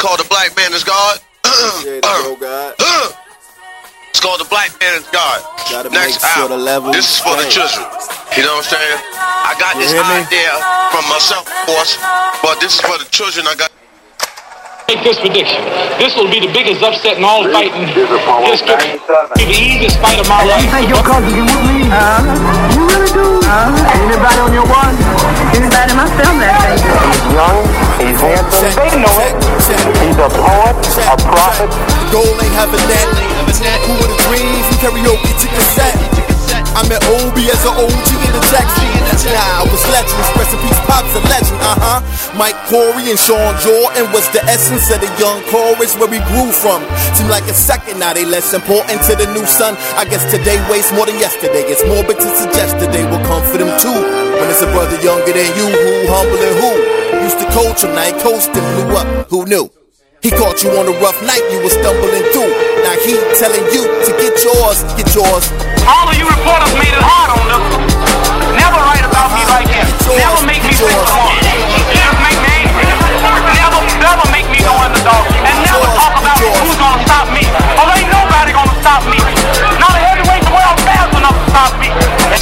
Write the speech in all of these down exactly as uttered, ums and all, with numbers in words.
called The Black Man is God. Yeah, go God. It's called The Black Man is God. Gotta Next make sure album. the level This is for the children. You know what I'm saying? I got You this hear me? idea from myself, of course, but this is for the children. I got. Make this prediction. This will be the biggest upset in all fighting history. Be the easiest fight of my life. You think your cousin can whoop me? Uh, you really do? Uh, anybody on your one? Anybody in my family, I think. He's young, he's handsome, they know it. He's a poet, a prophet. Goal ain't having that. Who would have dreams and karaoke to cassette? I met Obi as an O G in the taxi. Nah, I was legend, rest in peace, Pop's a legend, uh-huh. Mike Corey and Sean Jordan was the essence of the young chorus where we grew from. Seemed like a second, now they less important to the new son. I guess today weighs more than yesterday. It's morbid to suggest that they will come for them too. When it's a brother younger than you, who humble and who used to coach him, now he coached and blew up, who knew? He caught you on a rough night, you were stumbling through. Now he telling you to get yours, get yours. All of you reporters made it hard on them. Never write about me like that. Never make me think of one. Just make me angry. Never, never make me no underdog. And never talk about who's gonna stop me. Oh, ain't nobody gonna stop me. Not a heavyweight in the world fast enough to stop me.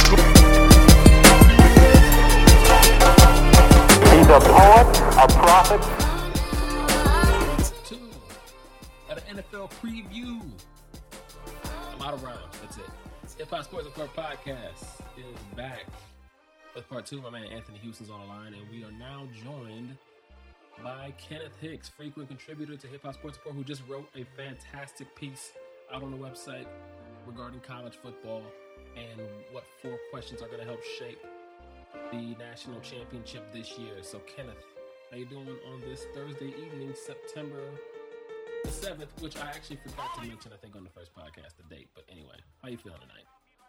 He's a poet, a prophet. At an N F L preview. I'm out of rounds. That's it. Hip Hop Sports Report Podcast is back with part two. My man Anthony Houston's on the line, and we are now joined by Kenneth Hicks, frequent contributor to Hip Hop Sports Report, who just wrote a fantastic piece out on the website regarding college football and what four questions are going to help shape the national championship this year. So, Kenneth, how you doing on this Thursday evening, September the seventh, which I actually forgot to mention, I think, on the first podcast, the date. But anyway, how you feeling tonight?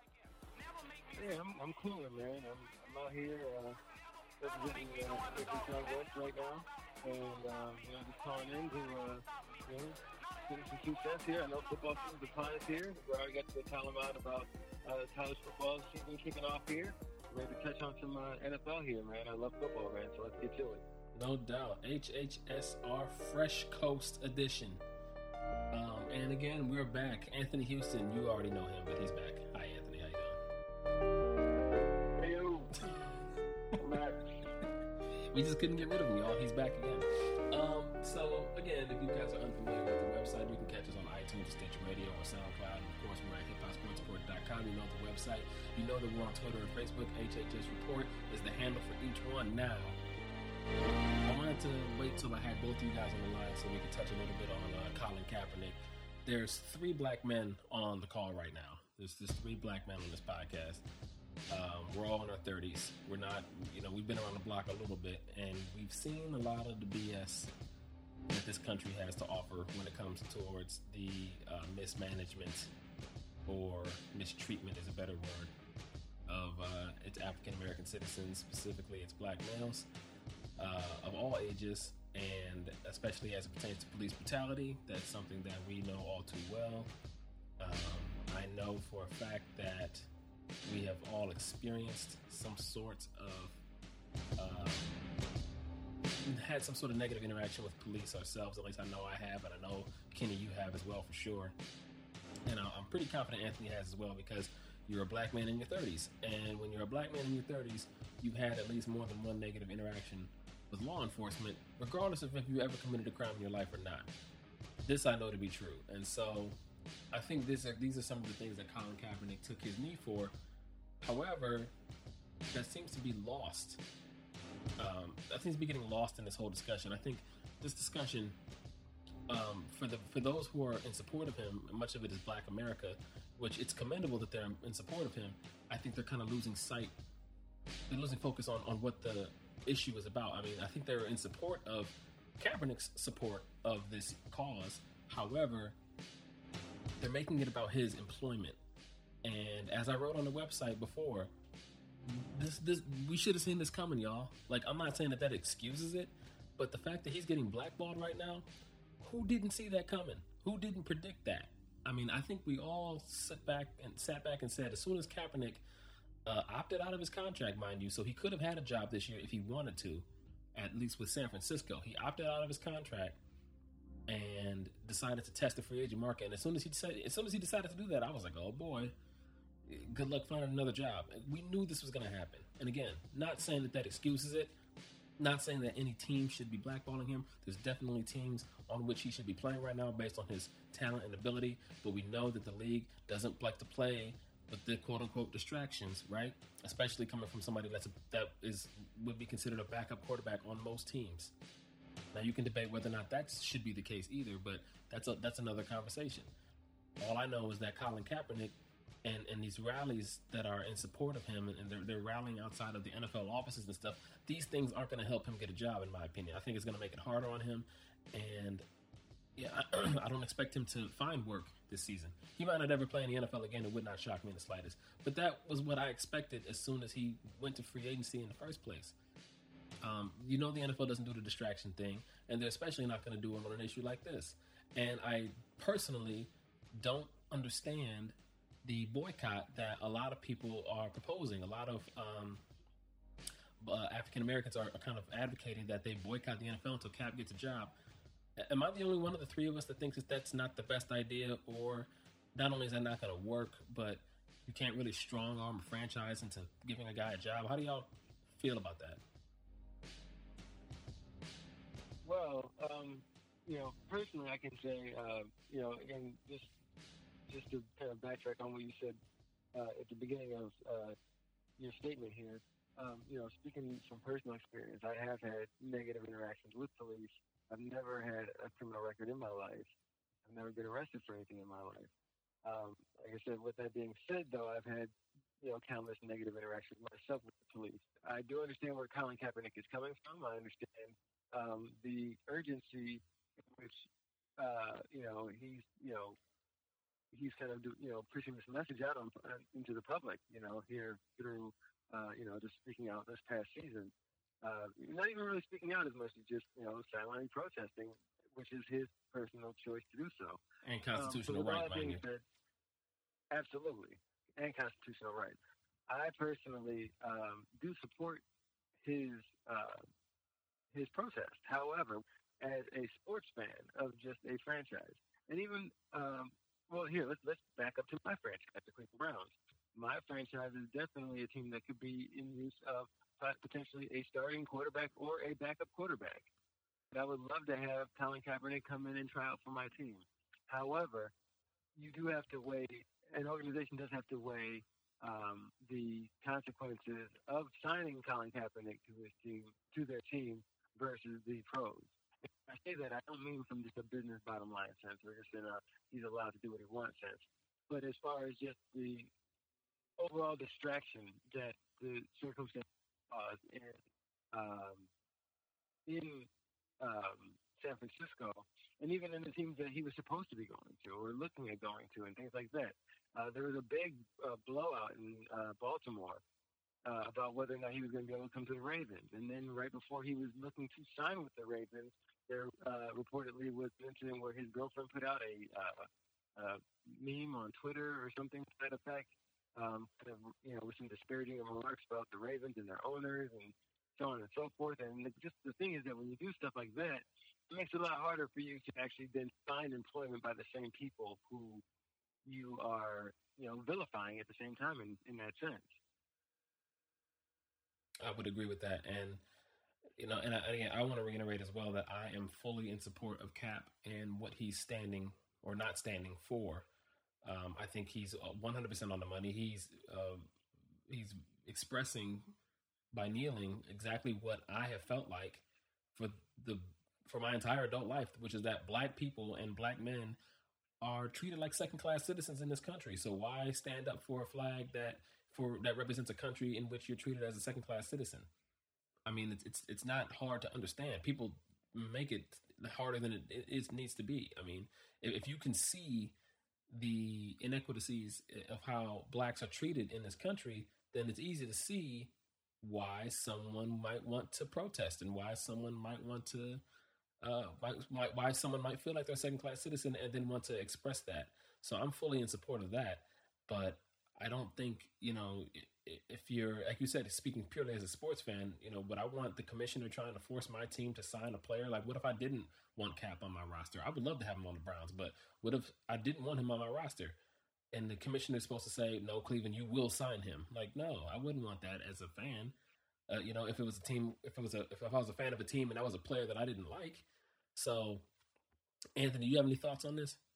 Yeah, I'm, I'm cooling, man. I'm, I'm out here uh, representing uh, Young West right now, and uh, you know, just calling in to uh, you know, getting some success here. I know football season upon us here. We already got to tell them out about uh, college football season kicking off here. Ready to touch on some uh, N F L here, man. I love football, man. So let's get to it. No doubt. H H S R Fresh Coast Edition. Um, and again, we're back. Anthony Houston, you already know him, but he's back. Hi, Anthony. How you doing? Hey, yo. I'm back. We just couldn't get rid of him, y'all. He's back again. Um, so, again, if you guys are unfamiliar with the website, you can catch us on iTunes, Stitcher Radio, or SoundCloud. And of course, we're at hip hop sports report dot com. You know the website. You know that we're on Twitter and Facebook. H H S Report is the handle for each one. Now, I wanted to wait till I had both of you guys on the line so we could touch a little bit on uh, Colin Kaepernick. There's three black men on the call right now. There's there's three black men on this podcast. Um, we're all in our thirties. We're not, you know, we've been around the block a little bit, and we've seen a lot of the B S that this country has to offer when it comes towards the uh, mismanagement or mistreatment is a better word of uh, its African American citizens, specifically its black males. Uh, of all ages, and especially as it pertains to police brutality. That's something that we know all too well. Um, I know for a fact that we have all experienced some sort of, um, had some sort of negative interaction with police ourselves. At least I know I have, and I know Kenny, you have as well for sure. And I'm pretty confident Anthony has as well, because you're a black man in your thirties, and when you're a black man in your thirties, you've had at least more than one negative interaction with law enforcement, regardless of if you ever committed a crime in your life or not. This I know to be true, and so I think this are, these are some of the things that Colin Kaepernick took his knee for. However, that seems to be lost. Um, that seems to be getting lost in this whole discussion. I think this discussion, um, for the for those who are in support of him, much of it is Black America, which it's commendable that they're in support of him. I think they're kind of losing sight, they're losing focus on, on what the issue is about. I mean, I think they're in support of Kaepernick's support of this cause. However, they're making it about his employment. And as I wrote on the website before, this this we should have seen this coming, y'all. Like, I'm not saying that that excuses it, but the fact that he's getting blackballed right now, who didn't see that coming? Who didn't predict that? I mean, I think we all sit back and sat back and said, as soon as Kaepernick uh, opted out of his contract, mind you, so he could have had a job this year if he wanted to, at least with San Francisco. He opted out of his contract, and decided to test the free agent market. And as soon as he decided, as soon as he decided to do that, I was like, oh boy, good luck finding another job. We knew this was going to happen. And again, not saying that that excuses it, not saying that any team should be blackballing him. There's definitely teams on which he should be playing right now based on his talent and ability. But we know that the league doesn't like to play with the quote-unquote distractions, right? Especially coming from somebody that's a, that is would be considered a backup quarterback on most teams. Now you can debate whether or not that should be the case either, but that's a, that's another conversation. All I know is that Colin Kaepernick and, and these rallies that are in support of him, and they're, they're rallying outside of the N F L offices and stuff, these things aren't going to help him get a job, in my opinion. I think it's going to make it harder on him, and yeah, I, I don't expect him to find work this season. He might not ever play in the N F L again. It would not shock me in the slightest. But that was what I expected as soon as he went to free agency in the first place. Um, you know the N F L doesn't do the distraction thing, and they're especially not going to do it on an issue like this. And I personally don't understand the boycott that a lot of people are proposing. A lot of um, uh, African Americans are, are kind of advocating that they boycott the N F L until Cap gets a job. Am I the only one of the three of us that thinks that that's not the best idea? Or not only is that not going to work, but you can't really strong arm a franchise into giving a guy a job? How do y'all feel about that? Well, um, you know, personally, I can say, uh, you know, again, just just to kind of backtrack on what you said uh, at the beginning of uh, your statement here, um, you know, speaking from personal experience, I have had negative interactions with police. I've never had a criminal record in my life. I've never been arrested for anything in my life. Um, like I said, with that being said, though, I've had, you know, countless negative interactions myself with the police. I do understand where Colin Kaepernick is coming from. I understand um, the urgency in which, uh, you know, he's, you know, he's kind of, you know, pushing this message out on, uh, into the public, you know, here through, uh, you know, just speaking out this past season. Uh, not even really speaking out as much as just, you know, silently protesting, which is his personal choice to do so. And constitutional um, so right, mind you. Said, absolutely. And constitutional right. I personally um, do support his uh, his protest. However, as a sports fan of just a franchise, and even, um, well, here, let's, let's back up to my franchise, the Cleveland Browns. My franchise is definitely a team that could be in use of potentially a starting quarterback or a backup quarterback. And I would love to have Colin Kaepernick come in and try out for my team. However, you do have to weigh, an organization does have to weigh um, the consequences of signing Colin Kaepernick to his team, to their team, versus the pros. If I say that, I don't mean from just a business bottom line sense, or just in a he's allowed to do what he wants sense. But as far as just the overall distraction that the circumstances caused in um, in um, San Francisco, and even in the teams that he was supposed to be going to or looking at going to, and things like that. Uh, there was a big uh, blowout in uh, Baltimore uh, about whether or not he was going to be able to come to the Ravens. And then right before he was looking to sign with the Ravens, there uh, reportedly was an incident where his girlfriend put out a uh, uh, meme on Twitter or something to that effect, um, kind of, you know, with some disparaging remarks about the Ravens and their owners and so on and so forth. And just the thing is that when you do stuff like that, it makes it a lot harder for you to actually then find employment by the same people who you are, you know, vilifying at the same time in, in that sense. I would agree with that. And, you know, and I, again, I want to reiterate as well that I am fully in support of Cap and what he's standing or not standing for. Um, I think he's one hundred percent on the money. He's uh, he's expressing by kneeling exactly what I have felt like for the for my entire adult life, which is that black people and black men are treated like second-class citizens in this country. So why stand up for a flag that for that represents a country in which you're treated as a second-class citizen? I mean, it's it's, it's not hard to understand. People make it harder than it, it, it needs to be. I mean, if, if you can see the inequities of how blacks are treated in this country, then it's easy to see why someone might want to protest and why someone might want to Uh, why, why someone might feel like they're a second-class citizen and then want to express that. So I'm fully in support of that, but I don't think, you know, if you're, like you said, speaking purely as a sports fan, you know, would I want the commissioner trying to force my team to sign a player? Like, what if I didn't want Cap on my roster? I would love to have him on the Browns, but what if I didn't want him on my roster? And the commissioner is supposed to say, no, Cleveland, you will sign him. Like, no, I wouldn't want that as a fan. Uh, you know, if it was a team, if it was a, if I was a fan of a team and that was a player that I didn't like. So, Anthony, you have any thoughts on this?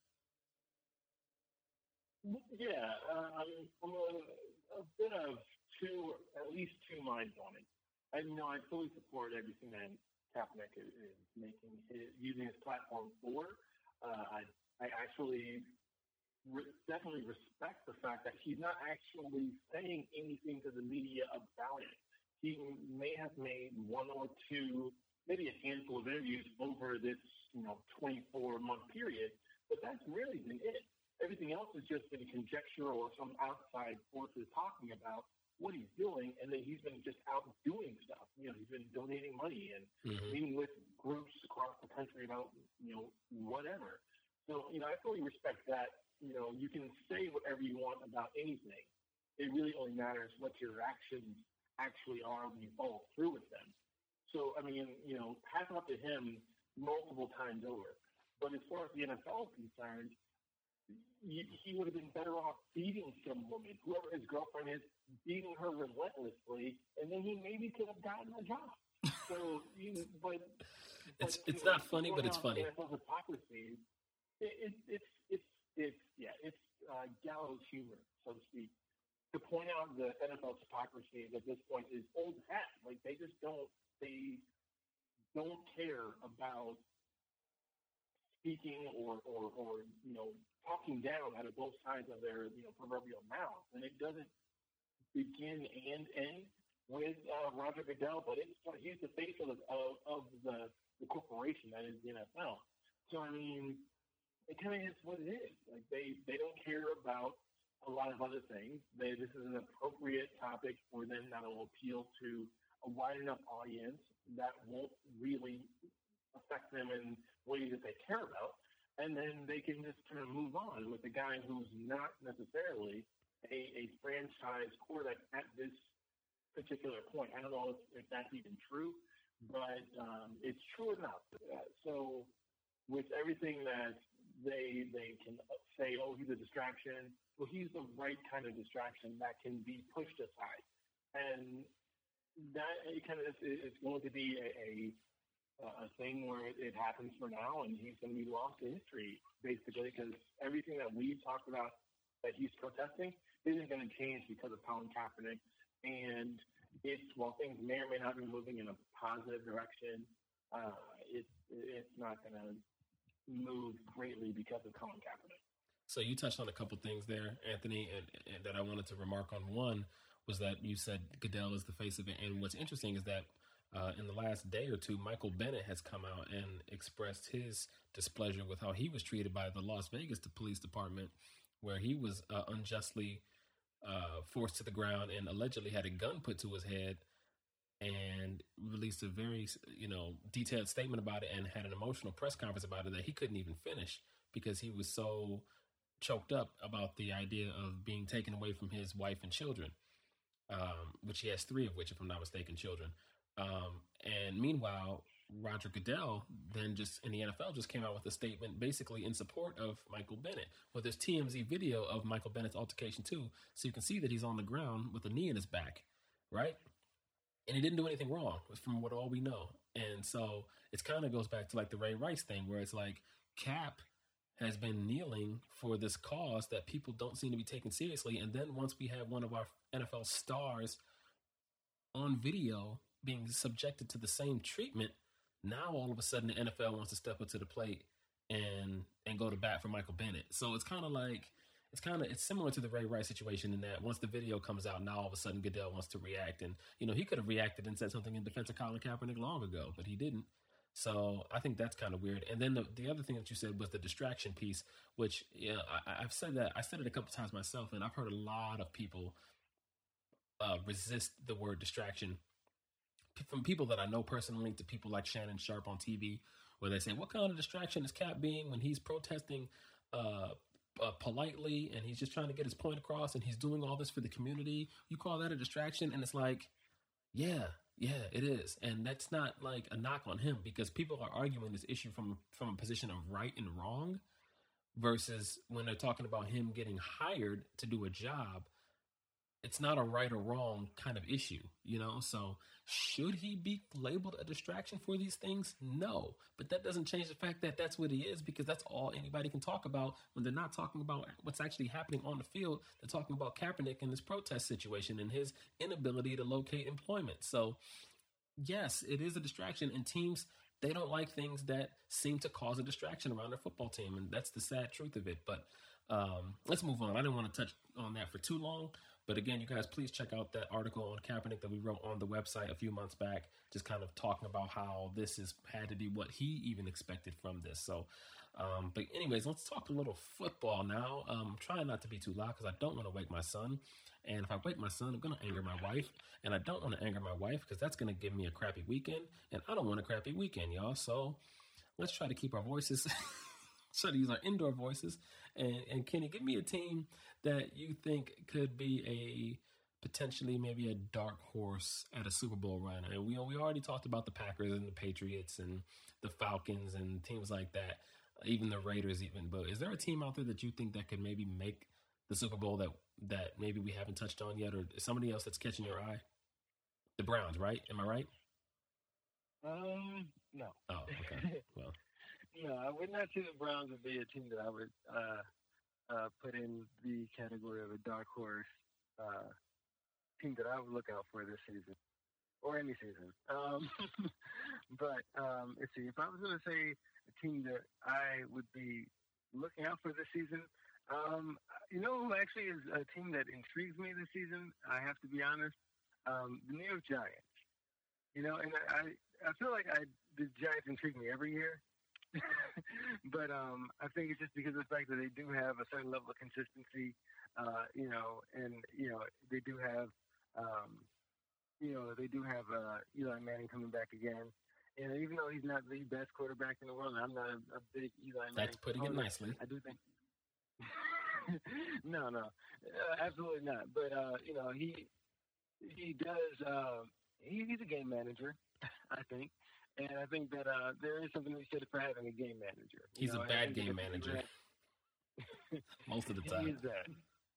Yeah, uh, I'm, I'm a, a bit of two, at least two minds on it. I you know I fully support everything that Kaepernick is, is making, his, using his platform for. Uh, I, I actually re- definitely respect the fact that he's not actually saying anything to the media about it. He may have made one or two, maybe a handful of interviews over this, you know, twenty-four month period, but that's really been it. Everything else has just been conjecture or some outside forces talking about what he's doing, and then he's been just out doing stuff. You know, he's been donating money and mm-hmm. meeting with groups across the country about, you know, whatever. So, you know, I fully respect that. You know, you can say whatever you want about anything. It really only matters what your actions actually are when you follow through with them. So, I mean, you know, hats off to him multiple times over. But as far as the N F L is concerned, he, he would have been better off beating some woman, whoever his girlfriend is, beating her relentlessly, and then he maybe could have gotten a job. So, you know, but, but it's it's know, not funny, but it's funny. N F L hypocrisy. It, it, it's it's it's yeah, it's uh, gallows humor, so to speak. To point out the N F L's hypocrisy at this point is old hat. Like they just don't they don't care about speaking or, or, or you know talking down out of both sides of their you know proverbial mouth, and it doesn't begin and end with uh, Roger Goodell, but it's he's the face of the of, of the, the corporation that is the N F L. So I mean, it kind of is what it is. Like they they don't care about a lot of other things. They, this is an appropriate topic for them that will appeal to a wide enough audience that won't really affect them in ways that they care about. And then they can just kind of move on with a guy who's not necessarily a, a franchise quarterback at this particular point. I don't know if, if that's even true, but um, it's true enough. Uh, so with everything that they they can say, oh, he's a distraction, well, he's the right kind of distraction that can be pushed aside. And that it kind of is, it's going to be a, a, a thing where it, it happens for now, and he's going to be lost to history, basically, because everything that we've talked about that he's protesting isn't going to change because of Colin Kaepernick. And it's, while things may or may not be moving in a positive direction, uh, it, it's not going to move greatly because of Colin Kaepernick. So you touched on a couple things there, Anthony, and, and that I wanted to remark on. One was that you said Goodell is the face of it. And what's interesting is that uh, in the last day or two, Michael Bennett has come out and expressed his displeasure with how he was treated by the Las Vegas Police Department, where he was uh, unjustly uh, forced to the ground and allegedly had a gun put to his head, and released a very, you know, detailed statement about it and had an emotional press conference about it that he couldn't even finish because he was so choked up about the idea of being taken away from his wife and children, um, which he has three of which, if I'm not mistaken, children. Um, and meanwhile, Roger Goodell then just in the N F L just came out with a statement basically in support of Michael Bennett. Well, there's T M Z video of Michael Bennett's altercation too, so you can see that he's on the ground with a knee in his back, right? And he didn't do anything wrong, from what all we know. And so it kind of goes back to like the Ray Rice thing, where it's like Cap has been kneeling for this cause that people don't seem to be taking seriously. And then once we have one of our N F L stars on video being subjected to the same treatment, now all of a sudden the N F L wants to step up to the plate and and go to bat for Michael Bennett. So it's kind of like, it's kind of, it's similar to the Ray Rice situation in that once the video comes out, now all of a sudden Goodell wants to react. And, you know, he could have reacted and said something in defense of Colin Kaepernick long ago, but he didn't. So I think that's kind of weird. And then the, the other thing that you said was the distraction piece, which, yeah, I, I've said that. I said it a couple times myself, and I've heard a lot of people uh, resist the word distraction, from people that I know personally to people like Shannon Sharp on T V, where they say, what kind of distraction is Cap being when he's protesting uh, uh, politely, and he's just trying to get his point across, and he's doing all this for the community. You call that a distraction? And it's like, yeah, yeah, it is. And that's not like a knock on him, because people are arguing this issue from, from a position of right and wrong versus when they're talking about him getting hired to do a job. It's not a right or wrong kind of issue, you know? So should he be labeled a distraction for these things? No, but that doesn't change the fact that that's what he is, because that's all anybody can talk about when they're not talking about what's actually happening on the field. They're talking about Kaepernick and this protest situation and his inability to locate employment. So yes, it is a distraction, and teams, they don't like things that seem to cause a distraction around their football team. And that's the sad truth of it. But um, let's move on. I didn't want to touch on that for too long. But again, you guys, please check out that article on Kaepernick that we wrote on the website a few months back, just kind of talking about how this has had to be what he even expected from this. So, um, but anyways, let's talk a little football now. Um, trying not to be too loud because I don't want to wake my son. And if I wake my son, I'm going to anger my wife. And I don't want to anger my wife because that's going to give me a crappy weekend. And I don't want a crappy weekend, y'all. So let's try to keep our voices... try to use our indoor voices. And, and Kenny, give me a team that you think could be a potentially maybe a dark horse at a Super Bowl run. And we we already talked about the Packers and the Patriots and the Falcons and teams like that, even the Raiders even. But is there a team out there that you think that could maybe make the Super Bowl that, that maybe we haven't touched on yet, or somebody else that's catching your eye? The Browns, right? Am I right? Um, no. Oh, okay. Well. No, I would not say the Browns would be a team that I would uh, uh, put in the category of a dark horse uh, team that I would look out for this season or any season. Um, but um, let's see, if I was going to say a team that I would be looking out for this season, um, you know who actually is a team that intrigues me this season? I have to be honest, um, the New York Giants. You know, and I I feel like I the Giants intrigue me every year. But um, I think it's just because of the fact that they do have a certain level of consistency, uh, you know, and, you know, they do have, um, you know, they do have uh, Eli Manning coming back again. And even though he's not the best quarterback in the world, I'm not a, a big Eli Manning. That's putting it nicely. I do think. no, no, uh, absolutely not. But, uh, you know, he, he does, uh, he, he's a game manager, I think. And I think that uh, there is something to be said for having a game manager. You He's know, a bad game manager. Most of the time. He is that.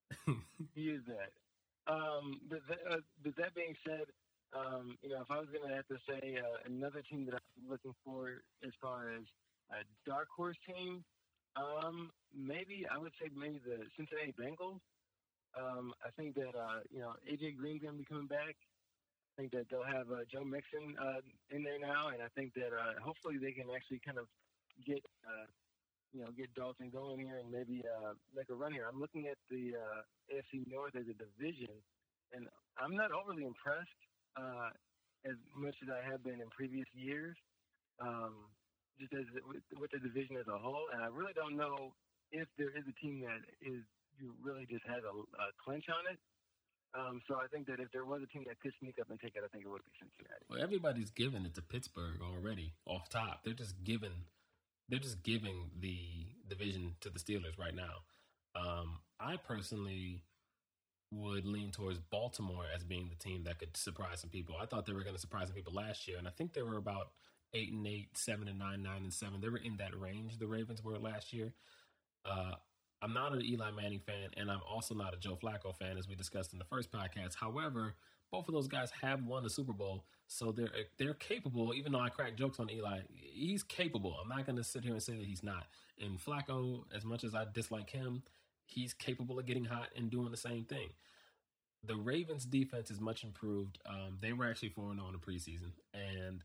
he is that. Um, but, th- uh, but that being said, um, you know, if I was going to have to say uh, another team that I'm looking for as far as a dark horse team, um, maybe I would say maybe the Cincinnati Bengals. Um, I think that, uh, you know, A J Green's going to be coming back. I think that they'll have uh, Joe Mixon uh, in there now, and I think that uh, hopefully they can actually kind of get, uh, you know, get Dalton going here and maybe uh, make a run here. I'm looking at the uh, A F C North as a division, and I'm not overly impressed uh, as much as I have been in previous years, um, just as with, with the division as a whole. And I really don't know if there is a team that is really just has a, a clinch on it. Um, so I think that if there was a team that could sneak up and take it, I think it would be Cincinnati. Well, everybody's giving it to Pittsburgh already off top. They're just giving, they're just giving the division to the Steelers right now. Um, I personally would lean towards Baltimore as being the team that could surprise some people. I thought they were going to surprise some people last year, and I think they were about eight and eight, seven and nine, nine and seven. They were in that range. The Ravens were last year. Uh, I'm not an Eli Manning fan, and I'm also not a Joe Flacco fan, as we discussed in the first podcast. However, both of those guys have won the Super Bowl, so they're they're capable. Even though I crack jokes on Eli, he's capable. I'm not going to sit here and say that he's not. And Flacco, as much as I dislike him, he's capable of getting hot and doing the same thing. The Ravens' defense is much improved. Um, they were actually four and oh in the preseason, and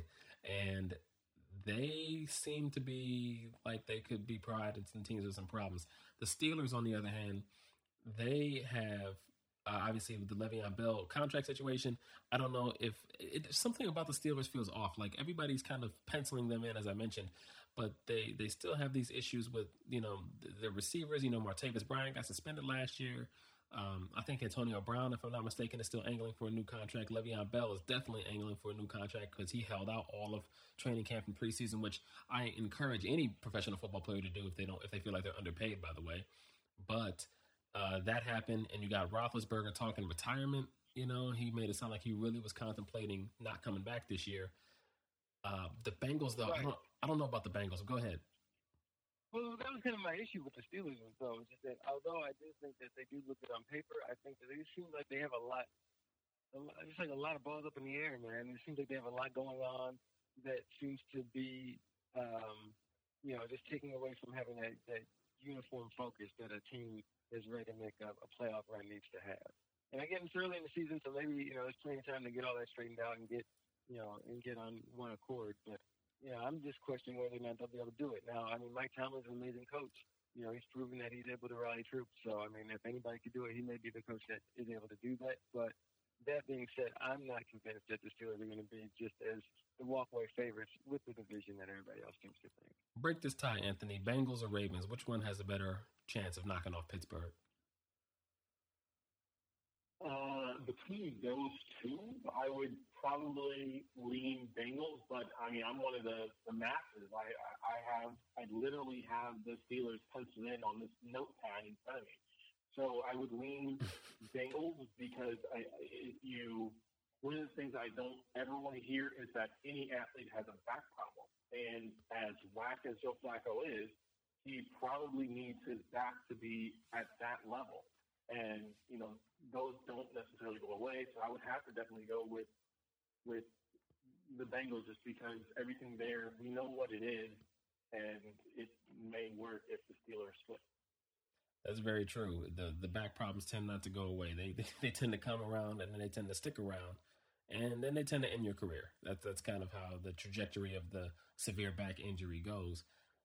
and. They seem to be like they could be pride in some teams with some problems. The Steelers, on the other hand, they have, uh, obviously, with the Le'Veon Bell contract situation, I don't know if it, something about the Steelers feels off. Like everybody's kind of penciling them in, as I mentioned, but they, they still have these issues with, you know, the, the receivers. You know, Martavis Bryant got suspended last year. Um, I think Antonio Brown, if I'm not mistaken, is still angling for a new contract. Le'Veon Bell is definitely angling for a new contract because he held out all of training camp and preseason, which I encourage any professional football player to do if they don't, if they feel like they're underpaid, by the way. But uh, that happened, and you got Roethlisberger talking retirement. You know, he made it sound like he really was contemplating not coming back this year. Uh, the Bengals, though, right. I don't, I don't know about the Bengals. Go ahead. Well, that was kind of my issue with the Steelers, though, is that although I do think that they do look good on paper, I think that it seems like they have a lot, a lot, just like a lot of balls up in the air, man. It seems like they have a lot going on that seems to be, um, you know, just taking away from having that, that uniform focus that a team is ready to make a, a playoff run needs to have. And again, it's early in the season, so maybe, you know, there's plenty of time to get all that straightened out and get, you know, and get on one accord, but. Yeah, I'm just questioning whether or not they'll be able to do it. Now, I mean, Mike Tomlin's an amazing coach. You know, he's proven that he's able to rally troops. So, I mean, if anybody could do it, he may be the coach that is able to do that. But that being said, I'm not convinced that the Steelers are going to be just as the walkaway favorites with the division that everybody else seems to think. Break this tie, Anthony. Bengals or Ravens? Which one has a better chance of knocking off Pittsburgh? Uh, between those two, I would probably lean Bengals, but I mean, I'm one of the, the masses. I, I, I have, I literally have the Steelers penciled in on this notepad in front of me. So I would lean Bengals because I, if you, one of the things I don't ever want to hear is that any athlete has a back problem. And as whack as Joe Flacco is, he probably needs his back to be at that level. And, you know, those don't necessarily go away. So I would have to definitely go with with the Bengals just because everything there, we know what it is, and it may work if the Steelers slip. That's very true. The the back problems tend not to go away. They, they they tend to come around, and then they tend to stick around, and then they tend to end your career. That's, that's kind of how the trajectory of the severe back injury goes.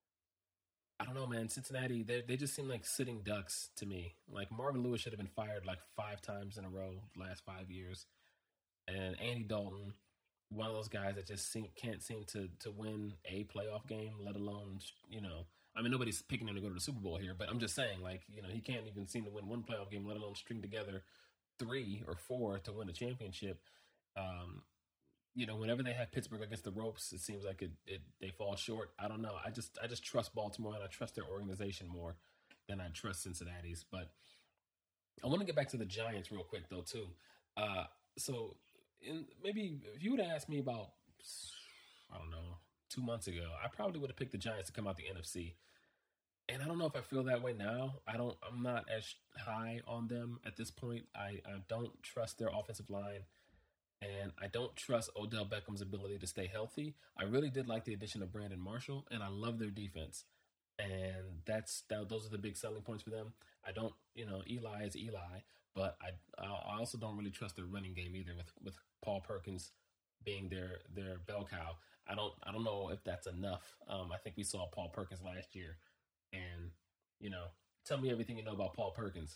I don't know, man. Cincinnati, they they just seem like sitting ducks to me. Like Marvin Lewis should have been fired like five times in a row last five years. And Andy Dalton, one of those guys that just seem, can't seem to to win a playoff game, let alone, you know, I mean, nobody's picking him to go to the Super Bowl here, but I'm just saying, like, you know, he can't even seem to win one playoff game, let alone string together three or four to win a championship. Um, you know, whenever they have Pittsburgh against the ropes, it seems like it, it they fall short. I don't know. I just I just trust Baltimore, and I trust their organization more than I trust Cincinnati's. But I want to get back to the Giants real quick, though, too. Uh, so in, maybe if you would have asked me about, I don't know, two months ago, I probably would have picked the Giants to come out the N F C. And I don't know if I feel that way now. I don't. I'm not as high on them at this point. I, I don't trust their offensive line. And I don't trust Odell Beckham's ability to stay healthy. I really did like the addition of Brandon Marshall, and I love their defense. And that's that, those are the big selling points for them. I don't, you know, Eli is Eli, but I I also don't really trust their running game either. With with Paul Perkins being their their bell cow, I don't I don't know if that's enough. Um, I think we saw Paul Perkins last year, and you know, tell me everything you know about Paul Perkins.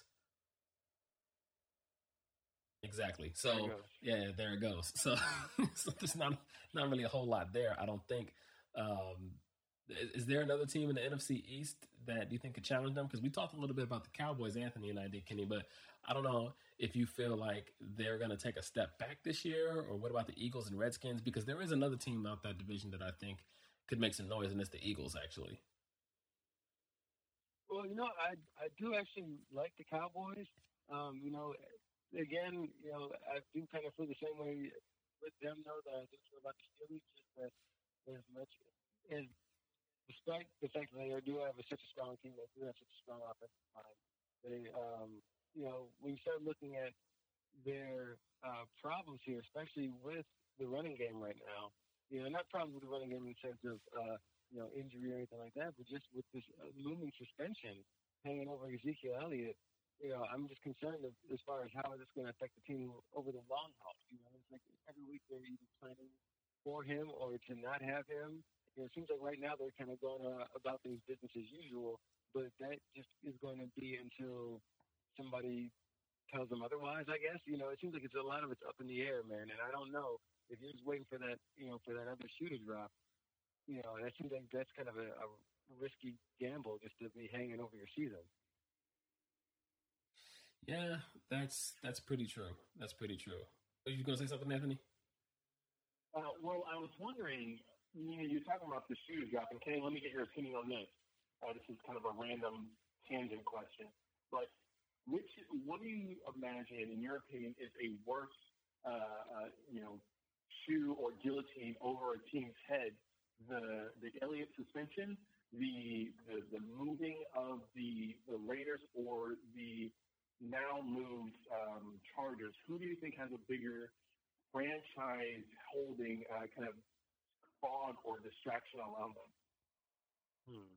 Exactly. So there yeah, there it goes. So, so there's not not really a whole lot there. I don't think. Um, is, is there another team in the N F C East that you think could challenge them? Because we talked a little bit about the Cowboys, Anthony and I did, Kenny, but I don't know if you feel like they're going to take a step back this year, or what about the Eagles and Redskins? Because there is another team out that division that I think could make some noise, and it's the Eagles, actually. Well, you know, I I do actually like the Cowboys. Um, you know. Again, you know, I do kind of feel the same way with them, though, that I do feel about the Steelers, just that as much as, despite the fact that they do have a, such a strong team, they do have such a strong offensive line, they, um, you know, when you start looking at their uh, problems here, especially with the running game right now, you know, not problems with the running game in the sense of, uh, you know, injury or anything like that, but just with this uh, looming suspension hanging over Ezekiel Elliott. You know, I'm just concerned of, as far as how it's going to affect the team over the long haul. You know, it's like every week they're either planning for him or to not have him. You know, it seems like right now they're kind of going uh, about things business as usual, but that just is going to be until somebody tells them otherwise, I guess. You know, it seems like it's a lot of it's up in the air, man, and I don't know if you're just waiting for that, you know, for that other shoe to drop. You know, that seems like that's kind of a, a risky gamble just to be hanging over your season. Yeah, that's that's pretty true. That's pretty true. Are you going to say something, Anthony? Uh, well, I was wondering, you know, you're talking about the shoes dropping. Kenny, let me get your opinion on this. Uh, this is kind of a random tangent question, but which, what do you imagine, in your opinion, is a worse, uh, uh, you know, shoe or guillotine over a team's head? The the Elliott suspension, the the, the moving of the the Raiders, or the now moved um, Chargers? Who do you think has a bigger franchise holding uh, kind of fog or distraction around them? Hmm.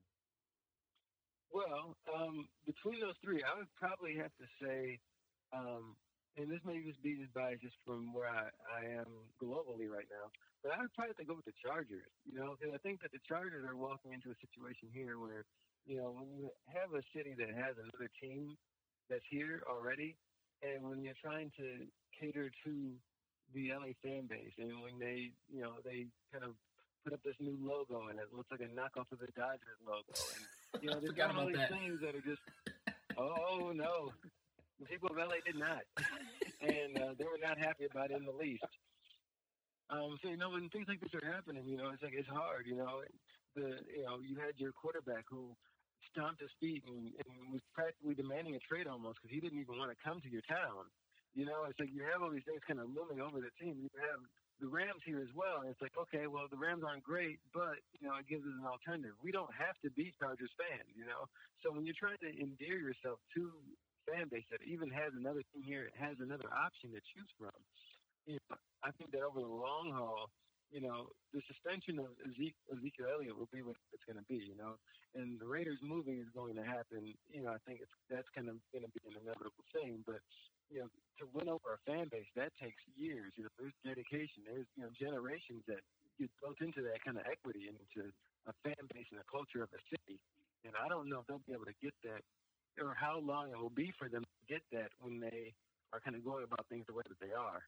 Well, um, between those three, I would probably have to say, um, and this may just be just biased just from where I, I am globally right now, but I would probably have to go with the Chargers, you know, because I think that the Chargers are walking into a situation here where, you know, when you have a city that has another team that's here already, and when you're trying to cater to the L A fan base, and when they, you know, they kind of put up this new logo and it looks like a knockoff of the Dodgers logo, and you know, there's all these that. things that are just, oh no, the people of L A did not, and uh, they were not happy about it in the least. Um, so you know, when things like this are happening, you know, it's like it's hard. You know, the you know, you had your quarterback who stomped his feet and, and was practically demanding a trade almost because he didn't even want to come to your town. You know, it's like you have all these things kind of looming over the team. You have the Rams here as well, and it's like, okay, well, the Rams aren't great, but, you know, it gives us an alternative. We don't have to be Chargers fans, you know? So when you're trying to endear yourself to fan base that even has another team here, it has another option to choose from, you know, I think that over the long haul, you know, the suspension of Ezekiel, Ezekiel Elliott will be what it's going to be, you know, and the Raiders moving is going to happen. You know, I think it's that's kind of going to be an inevitable thing. But, you know, to win over a fan base, that takes years. You know, there's dedication. There's, you know, generations that get built into that kind of equity into a fan base and a culture of a city. And I don't know if they'll be able to get that or how long it will be for them to get that when they are kind of going about things the way that they are.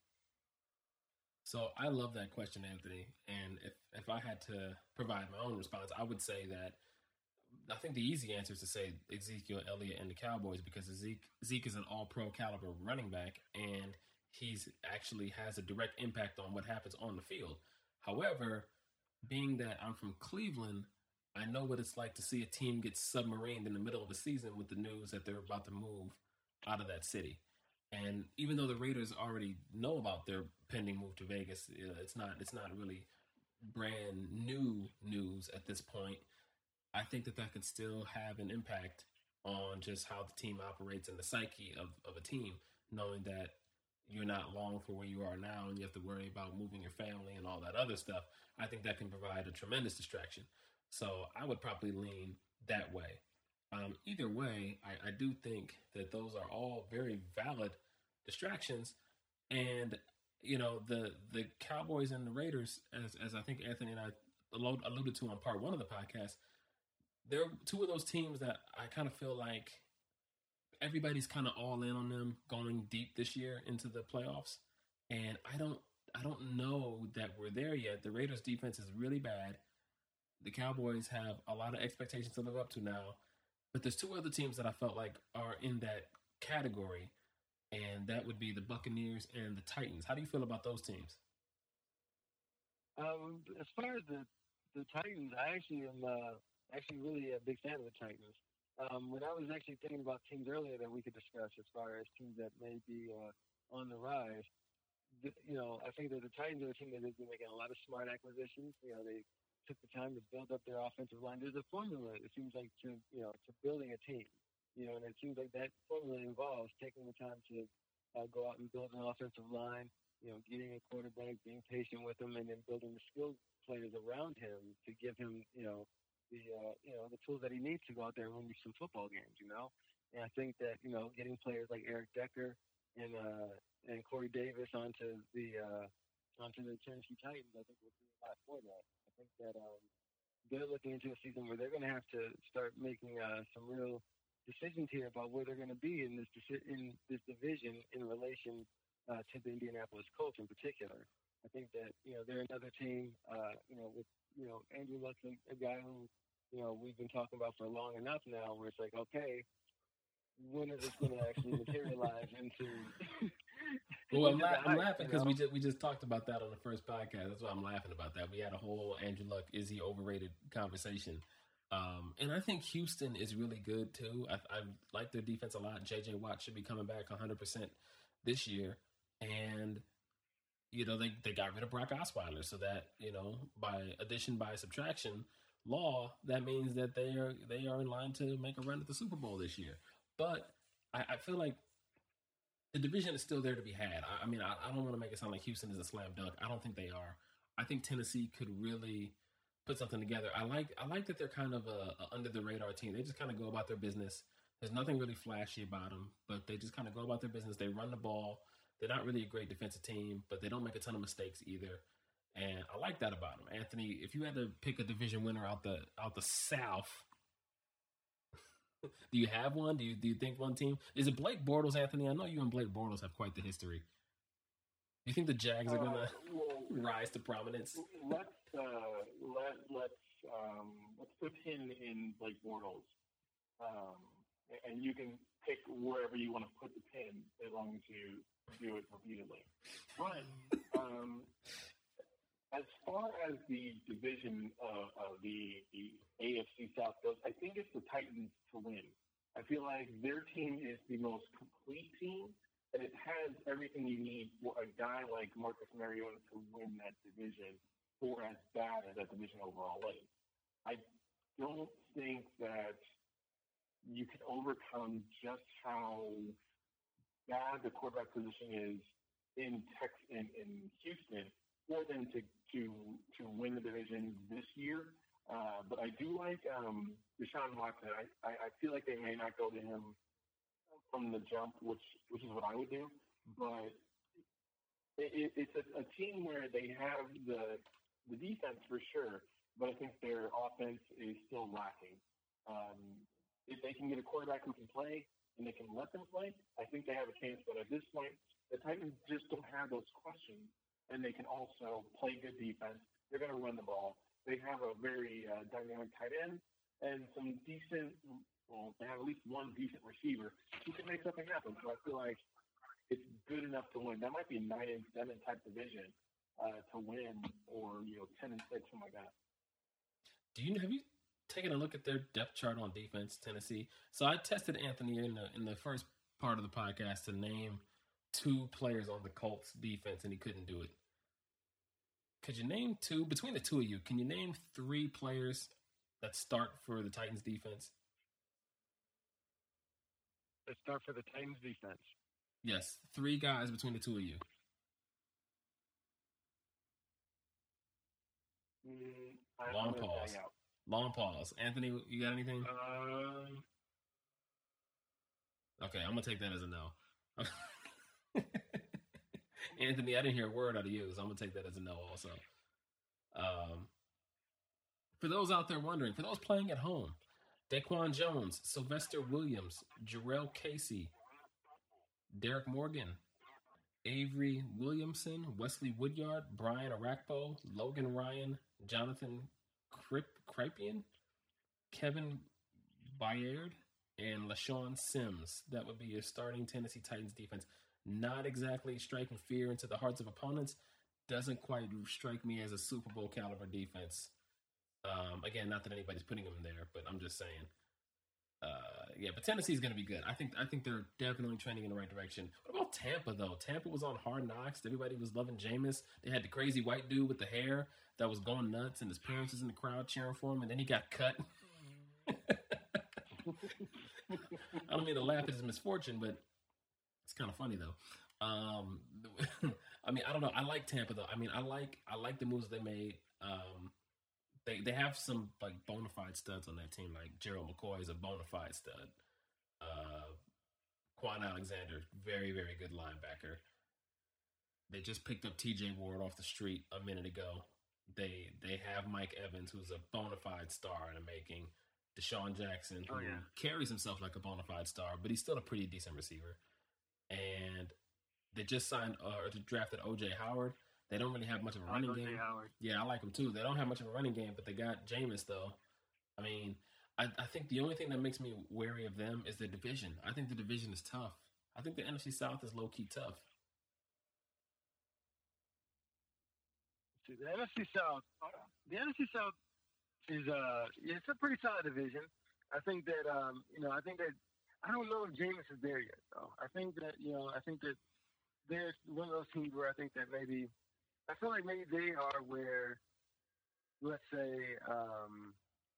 So I love that question, Anthony. And if, if I had to provide my own response, I would say that I think the easy answer is to say Ezekiel Elliott and the Cowboys, because Zeke, Zeke is an all-pro caliber running back, and he's actually has a direct impact on what happens on the field. However, being that I'm from Cleveland, I know what it's like to see a team get submarined in the middle of the season with the news that they're about to move out of that city. And even though the Raiders already know about their pending move to Vegas, it's not it's not really brand new news at this point. I think that that could still have an impact on just how the team operates and the psyche of, of a team, knowing that you're not long for where you are now and you have to worry about moving your family and all that other stuff. I think that can provide a tremendous distraction. So I would probably lean that way. Um, either way, I, I do think that those are all very valid distractions. And, you know, the the Cowboys and the Raiders, as, as I think Anthony and I alluded to on part one of the podcast, they're two of those teams that I kind of feel like everybody's kind of all in on them going deep this year into the playoffs. And I don't I don't know that we're there yet. The Raiders defense is really bad. The Cowboys have a lot of expectations to live up to now. But there's two other teams that I felt like are in that category, and that would be the Buccaneers and the Titans. How do you feel about those teams? Um, as far as the, the Titans, I actually am uh, actually really a big fan of the Titans. Um, when I was actually thinking about teams earlier that we could discuss as far as teams that may be uh, on the rise, the, you know, I think that the Titans are a team that has been making a lot of smart acquisitions. You know, they took the time to build up their offensive line. There's a formula, it seems like, to, you know, to building a team. You know, and it seems like that formula involves taking the time to uh, go out and build an offensive line, you know, getting a quarterback, being patient with him, and then building the skill players around him to give him, you know, the uh, you know the tools that he needs to go out there and win some football games. You know, and I think that, you know, getting players like Eric Decker and uh, and Corey Davis onto the uh, onto the Tennessee Titans, I think will do a lot for that. I think that um, they're looking into a season where they're going to have to start making uh, some real decisions here about where they're going to be in this in this division in relation uh, to the Indianapolis Colts in particular. I think that, you know, they're another team, uh, you know, with, you know, Andrew Luck's a, a guy who, you know, we've been talking about for long enough now, where it's like, okay, when it was going to actually materialize into. Well, I'm, into la- the I'm hype, laughing you because know? we just we just talked about that on the first podcast. That's why I'm laughing about that. We had a whole Andrew Luck, is he overrated conversation. Um, and I think Houston is really good too. I, I like their defense a lot. J J Watt should be coming back one hundred percent this year. And, you know, they, they got rid of Brock Osweiler. So that, you know, by addition, by subtraction law, that means that they are they are in line to make a run at the Super Bowl this year. But I, I feel like the division is still there to be had. I, I mean, I, I don't want to make it sound like Houston is a slam dunk. I don't think they are. I think Tennessee could really put something together. I like I like that they're kind of a, a under the radar team. They just kind of go about their business. There's nothing really flashy about them, but they just kind of go about their business. They run the ball. They're not really a great defensive team, but they don't make a ton of mistakes either. And I like that about them. Anthony, if you had to pick a division winner out the out the South, do you have one? Do you do you think one team? Is it Blake Bortles, Anthony? I know you and Blake Bortles have quite the history. Do you think the Jags are going to Uh, well, rise to prominence? let's uh, let let's um, let's put pin in Blake Bortles, um, and you can pick wherever you want to put the pin as long as you do it repeatedly. But um, as far as the division of, of the, the A F C South goes, I think it's the Titans to win. I feel like their team is the most complete team, and it has everything you need for a guy like Marcus Mariota to win that division, for as bad as that division overall is. I don't think that you can overcome just how bad the quarterback position is in Tex in, in Houston for them to, to to win the division this year. Uh, but I do like um, Deshaun Watson. I, I, I feel like they may not go to him from the jump, which which is what I would do. But it, it, it's a, a team where they have the the defense for sure, but I think their offense is still lacking. Um, if they can get a quarterback who can play and they can let them play, I think they have a chance. But at this point, the Titans just don't have those questions, and they can also play good defense. They're going to run the ball. They have a very uh, dynamic tight end and some decent, well, they have at least one decent receiver who can make something happen. So I feel like it's good enough to win. That might be a nine and seven type division uh, to win, or you know, ten and six, something like that. Do you have you taken a look at their depth chart on defense, Tennessee? So I tested Anthony in the in the first part of the podcast to name two players on the Colts defense, and he couldn't do it. Could you name two between the two of you? Can you name three players that start for the Titans defense? Let's start for the Titans defense. Yes, three guys between the two of you. Mm, I, Long I'm gonna pause. tag out. Long pause. Anthony, you got anything? Um, Okay, I'm gonna take that as a no. Anthony, I didn't hear a word out of you, so I'm gonna take that as a no also. Um, for those out there wondering, for those playing at home, Daquan Jones, Sylvester Williams, Jarrell Casey, Derek Morgan, Avery Williamson, Wesley Woodyard, Brian Arakpo, Logan Ryan, Jonathan Krip, Krypian, Kevin Byard, and LaShawn Sims. That would be your starting Tennessee Titans defense. Not exactly striking fear into the hearts of opponents. Doesn't quite strike me as a Super Bowl caliber defense. Um, again, not that anybody's putting them there, but I'm just saying. Uh, yeah, but Tennessee's going to be good. I think I think they're definitely trending in the right direction. What about Tampa, though? Tampa was on Hard Knocks. Everybody was loving Jameis. They had the crazy white dude with the hair that was going nuts, and his parents was in the crowd cheering for him, and then he got cut. I don't mean to laugh at his misfortune, but it's kind of funny, though. Um, I mean, I don't know. I like Tampa, though. I mean, I like I like the moves they made. Um, They they have some like bona fide studs on that team. Like Gerald McCoy is a bona fide stud. Uh, Quan Alexander, very very good linebacker. They just picked up T J Ward off the street a minute ago. They they have Mike Evans, who's a bona fide star in the making. Deshaun Jackson, who Oh, yeah. carries himself like a bona fide star, but he's still a pretty decent receiver. And they just signed uh, or drafted O J Howard. They don't really have much of a running O J game. Howard. Yeah, I like them too. They don't have much of a running game, but they got Jameis though. I mean, I, I think the only thing that makes me wary of them is the division. I think the division is tough. I think the N F C South is low-key tough. See, the N F C South, the N F C South is uh, it's a pretty solid division. I think that um, you know, I think that I don't know if Jameis is there yet, though. I think that you know, I think that they're one of those teams where I think that maybe I feel like maybe they are where, let's say, um,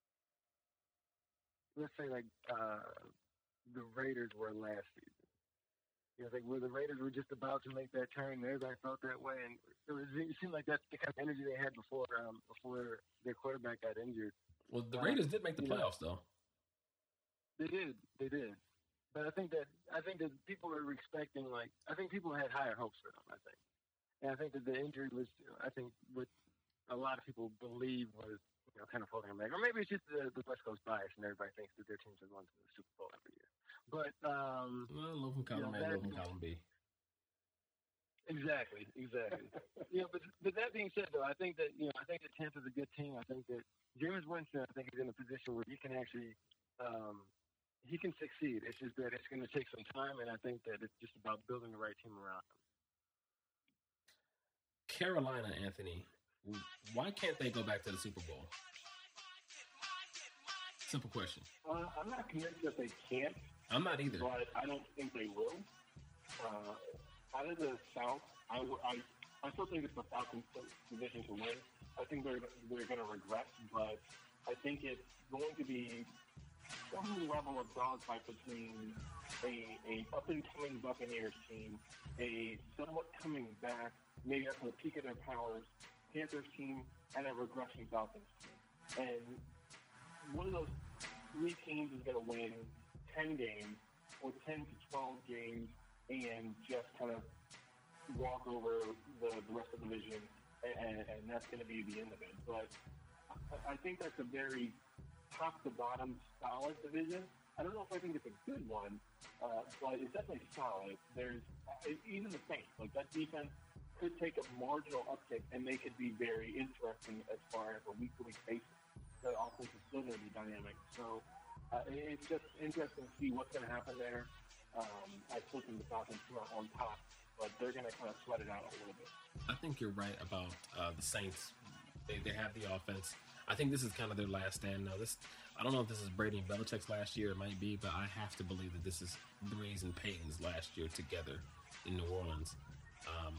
let's say like uh, the Raiders were last season. You know, like where the Raiders were just about to make that turn, and everybody felt that way, and it, was, it seemed like that's the kind of energy they had before um, before their quarterback got injured. Well, the Raiders um, did make the playoffs, know, though. They did, they did, but I think that I think that people are expecting like I think people had higher hopes for them. I think, and I think that the injury was I think what a lot of people believe was you know kind of holding them back, or maybe it's just the, the West Coast bias, and everybody thinks that their teams are going to the Super Bowl every year. But um, well, low from column A, low from column B. Exactly, exactly. you know, but but that being said, though, I think that you know, I think that Tampa's a good team. I think that Jameis Winston, I think, is in a position where he can actually, um, he can succeed. It's just that it's going to take some time, and I think that it's just about building the right team around him. Carolina, Anthony, why can't they go back to the Super Bowl? Simple question. Uh, I'm not convinced that they can't. I'm not either. But I don't think they will. Uh, out of the South, I, I, I still think it's the Falcons' position to win. I think they're they're going to regress, but I think it's going to be some level of dogfight between a, a up-and-coming Buccaneers team, a somewhat coming back, maybe at the peak of their powers, Panthers team, and a regression Falcons team. And one of those three teams is going to win ten games or ten to twelve games and just kind of walk over the, the rest of the division, and, and that's going to be the end of it. But I, I think that's a very top-to-bottom solid division. I don't know if I think it's a good one, uh, but it's definitely solid. There's even the Saints, like that defense could take a marginal uptick, and they could be very interesting as far as a week-to-week basis. The offense is still going to be dynamic. So uh, it's just interesting to see what's going to happen there. Um, I still think the Falcons are on top, but they're going to kind of sweat it out a little bit. I think you're right about uh, the Saints. They they have the offense. I think this is kind of their last stand now. This I don't know if this is Brady and Belichick's last year. It might be, but I have to believe that this is Breeze and Peyton's last year together in New Orleans. Um,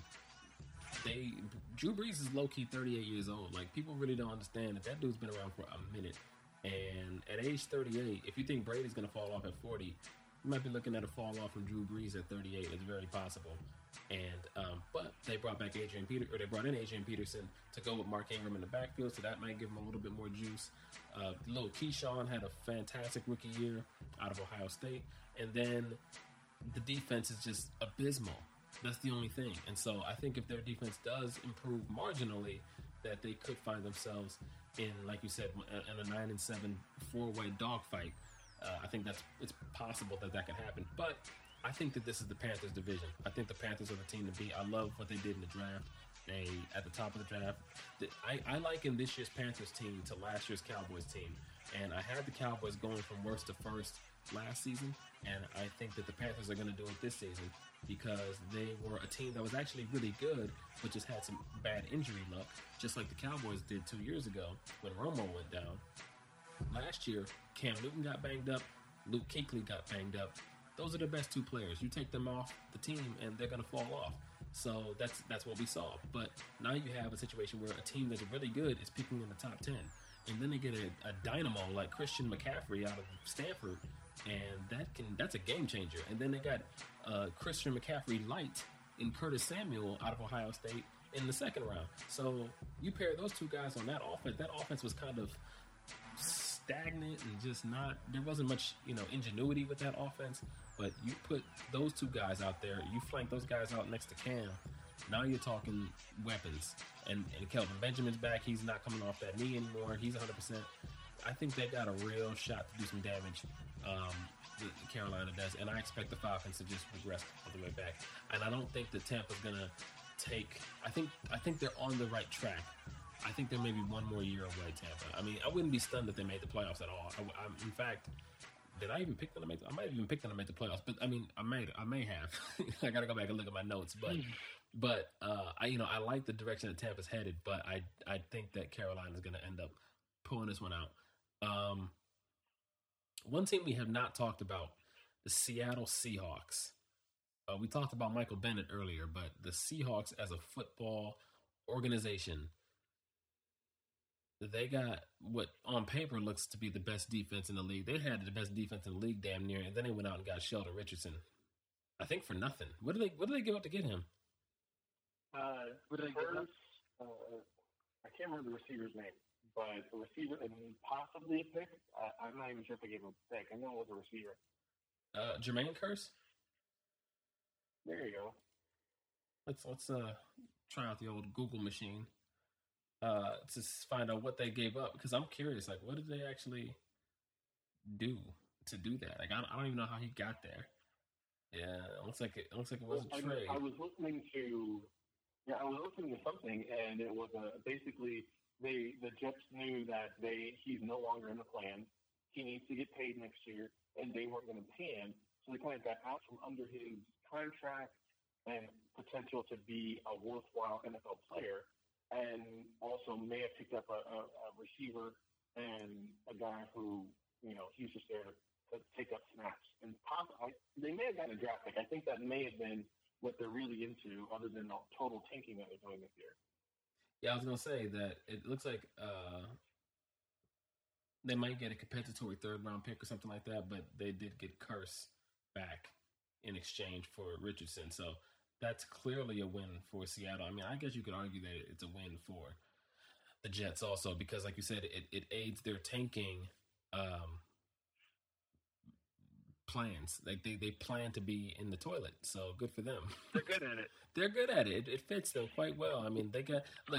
they Drew Brees is low-key thirty-eight years old. Like, people really don't understand that that dude's been around for a minute. And at age thirty-eight, if you think Brady's going to fall off at forty, you might be looking at a fall off from Drew Brees at thirty-eight. It's very possible. And um, but they brought back Adrian Peter, or they brought in Adrian Peterson to go with Mark Ingram in the backfield, so that might give him a little bit more juice. Uh, little Keyshawn had a fantastic rookie year out of Ohio State, and then the defense is just abysmal. That's the only thing. And so I think if their defense does improve marginally, that they could find themselves in, like you said, in a nine and seven four-way dogfight. Uh, I think that's it's possible that that can happen. But I think that this is the Panthers division. I think the Panthers are the team to beat. I love what they did in the draft. They at the top of the draft. I, I liken this year's Panthers team to last year's Cowboys team. And I had the Cowboys going from worst to first last season. And I think that the Panthers are going to do it this season because they were a team that was actually really good, but just had some bad injury luck, just like the Cowboys did two years ago when Romo went down. Last year, Cam Newton got banged up. Luke Kuechly got banged up. Those are the best two players. You take them off the team, and they're going to fall off. So that's that's what we saw. But now you have a situation where a team that's really good is picking in the top ten. And then they get a, a dynamo like Christian McCaffrey out of Stanford, and that can that's a game changer. And then they got uh, Christian McCaffrey light in Curtis Samuel out of Ohio State in the second round. So you pair those two guys on that offense. That offense was kind of stagnant and just not, there wasn't much, you know, ingenuity with that offense. But you put those two guys out there, you flank those guys out next to Cam, now you're talking weapons. And, and Kelvin Benjamin's back. He's not coming off that knee anymore. He's one hundred percent. I think they got a real shot to do some damage. Um, the, the Carolina does. And I expect the Falcons to just regress all the way back. And I don't think that Tampa's going to take, I think I think they're on the right track. I think there may be one more year away, Tampa. I mean, I wouldn't be stunned if they made the playoffs at all. I, I, in fact, did I even pick them to make? The, I might have even picked them to make the playoffs, but I mean, I may, I may have. I got to go back and look at my notes, but, but uh, I, you know, I like the direction that Tampa's headed, but I, I think that Carolina is going to end up pulling this one out. Um, one team we have not talked about, the Seattle Seahawks. Uh, we talked about Michael Bennett earlier, but the Seahawks as a football organization, they got what on paper looks to be the best defense in the league. They had the best defense in the league damn near, and then they went out and got Sheldon Richardson. I think for nothing. What did they what did they give up to get him? Uh, what did they give up? Uh, I can't remember the receiver's name, but the receiver and possibly a pick. Uh, I'm not even sure if they gave him a pick. I know it was a receiver. Uh, Jermaine Kearse? There you go. Let's let's uh try out the old Google machine. Uh, to find out what they gave up, because I'm curious, like, what did they actually do to do that? Like, I don't, I don't even know how he got there. Yeah, it looks like it, it looks like it was well, a trade. I, I was listening to, yeah, I was listening to something, and it was uh, basically they the Jets knew that they he's no longer in the plan. He needs to get paid next year, and they weren't going to pay him, so they kind of got out from under his contract and potential to be a worthwhile N F L player. And also may have picked up a, a, a receiver and a guy who, you know, he's just there to, to take up snaps. And possibly, they may have gotten a draft pick. I think that may have been what they're really into, other than the total tanking that they're doing this year. Yeah, I was going to say that it looks like uh, they might get a compensatory third-round pick or something like that, but they did get Kearse back in exchange for Richardson. So that's clearly a win for Seattle. I mean, I guess you could argue that it's a win for the Jets also, because like you said, it, it aids their tanking um, plans. Like they, they plan to be in the toilet. So good for them. They're good at it. They're good at it. it. It fits them quite well. I mean, they got, look,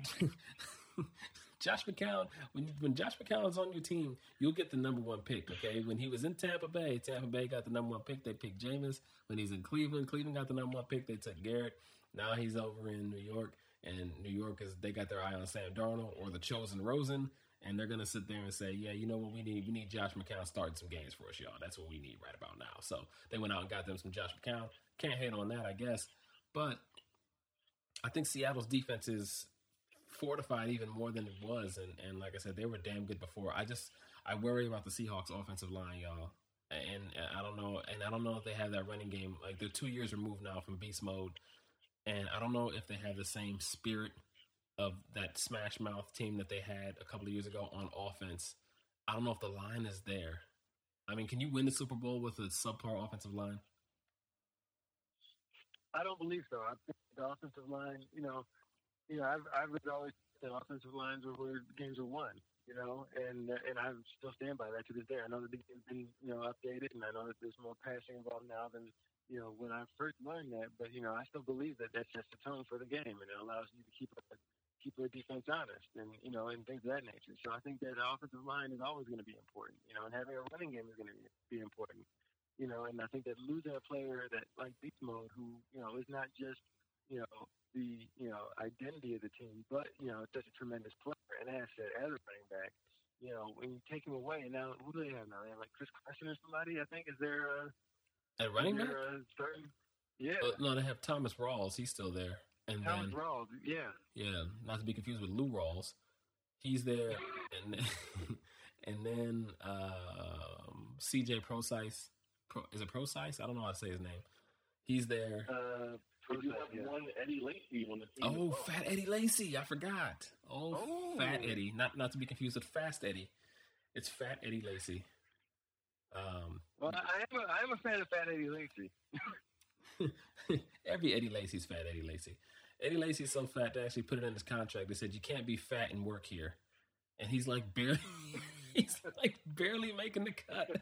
Josh McCown, when when Josh McCown's on your team, you'll get the number one pick, okay? When he was in Tampa Bay, Tampa Bay got the number one pick. They picked Jameis. When he's in Cleveland, Cleveland got the number one pick. They took Garrett. Now he's over in New York, and New York is they got their eye on Sam Darnold or the chosen Rosen, and they're gonna sit there and say, yeah, you know what we need? We need Josh McCown starting some games for us, y'all. That's what we need right about now. So they went out and got them some Josh McCown. Can't hate on that, I guess, but I think Seattle's defense is fortified even more than it was, and, and like I said, they were damn good before. I just I worry about the Seahawks offensive line, y'all, and, and I don't know, and I don't know if they have that running game. Like they're two years removed now from beast mode, and I don't know if they have the same spirit of that smash mouth team that they had a couple of years ago on offense. I don't know if the line is there. I mean, can you win the Super Bowl with a subpar offensive line? I don't believe so. I think the offensive line, you know, you know, I've I've always said offensive lines were where games are won, you know, and and I still stand by that to this day. I know that the game's been, you know, updated, and I know that there's more passing involved now than, you know, when I first learned that. But you know, I still believe that that sets the tone for the game, and it allows you to keep a, keep the defense honest, and you know, and things of that nature. So I think that the offensive line is always going to be important, you know, and having a running game is going to be important, you know. And I think that losing a player that like beast mode, who you know is not just, you know, the, you know, identity of the team, but, you know, such a tremendous player, an asset as a running back, you know, when you take him away, and now, who do they have now? They have, like, Chris Carson or somebody, I think, is there a... At running back? Certain, yeah. Uh, no, they have Thomas Rawls. He's still there. And Thomas then, Rawls, yeah. Yeah, not to be confused with Lou Rawls. He's there, and then, and then um, C J Prosise. Pro, is it Prosise? I don't know how to say his name. He's there. Uh... You have yeah. one Eddie Lacy on the team. Oh, well. Fat Eddie Lacy. I forgot. Oh, oh, Fat Eddie. Not not to be confused with Fast Eddie. It's Fat Eddie Lacy. Um, well, I am, a, I am a fan of Fat Eddie Lacy. Every Eddie Lacy's Fat Eddie Lacy. Eddie Lacy's so fat they actually put it in his contract. They said, you can't be fat and work here. And he's like barely, he's like barely making the cut.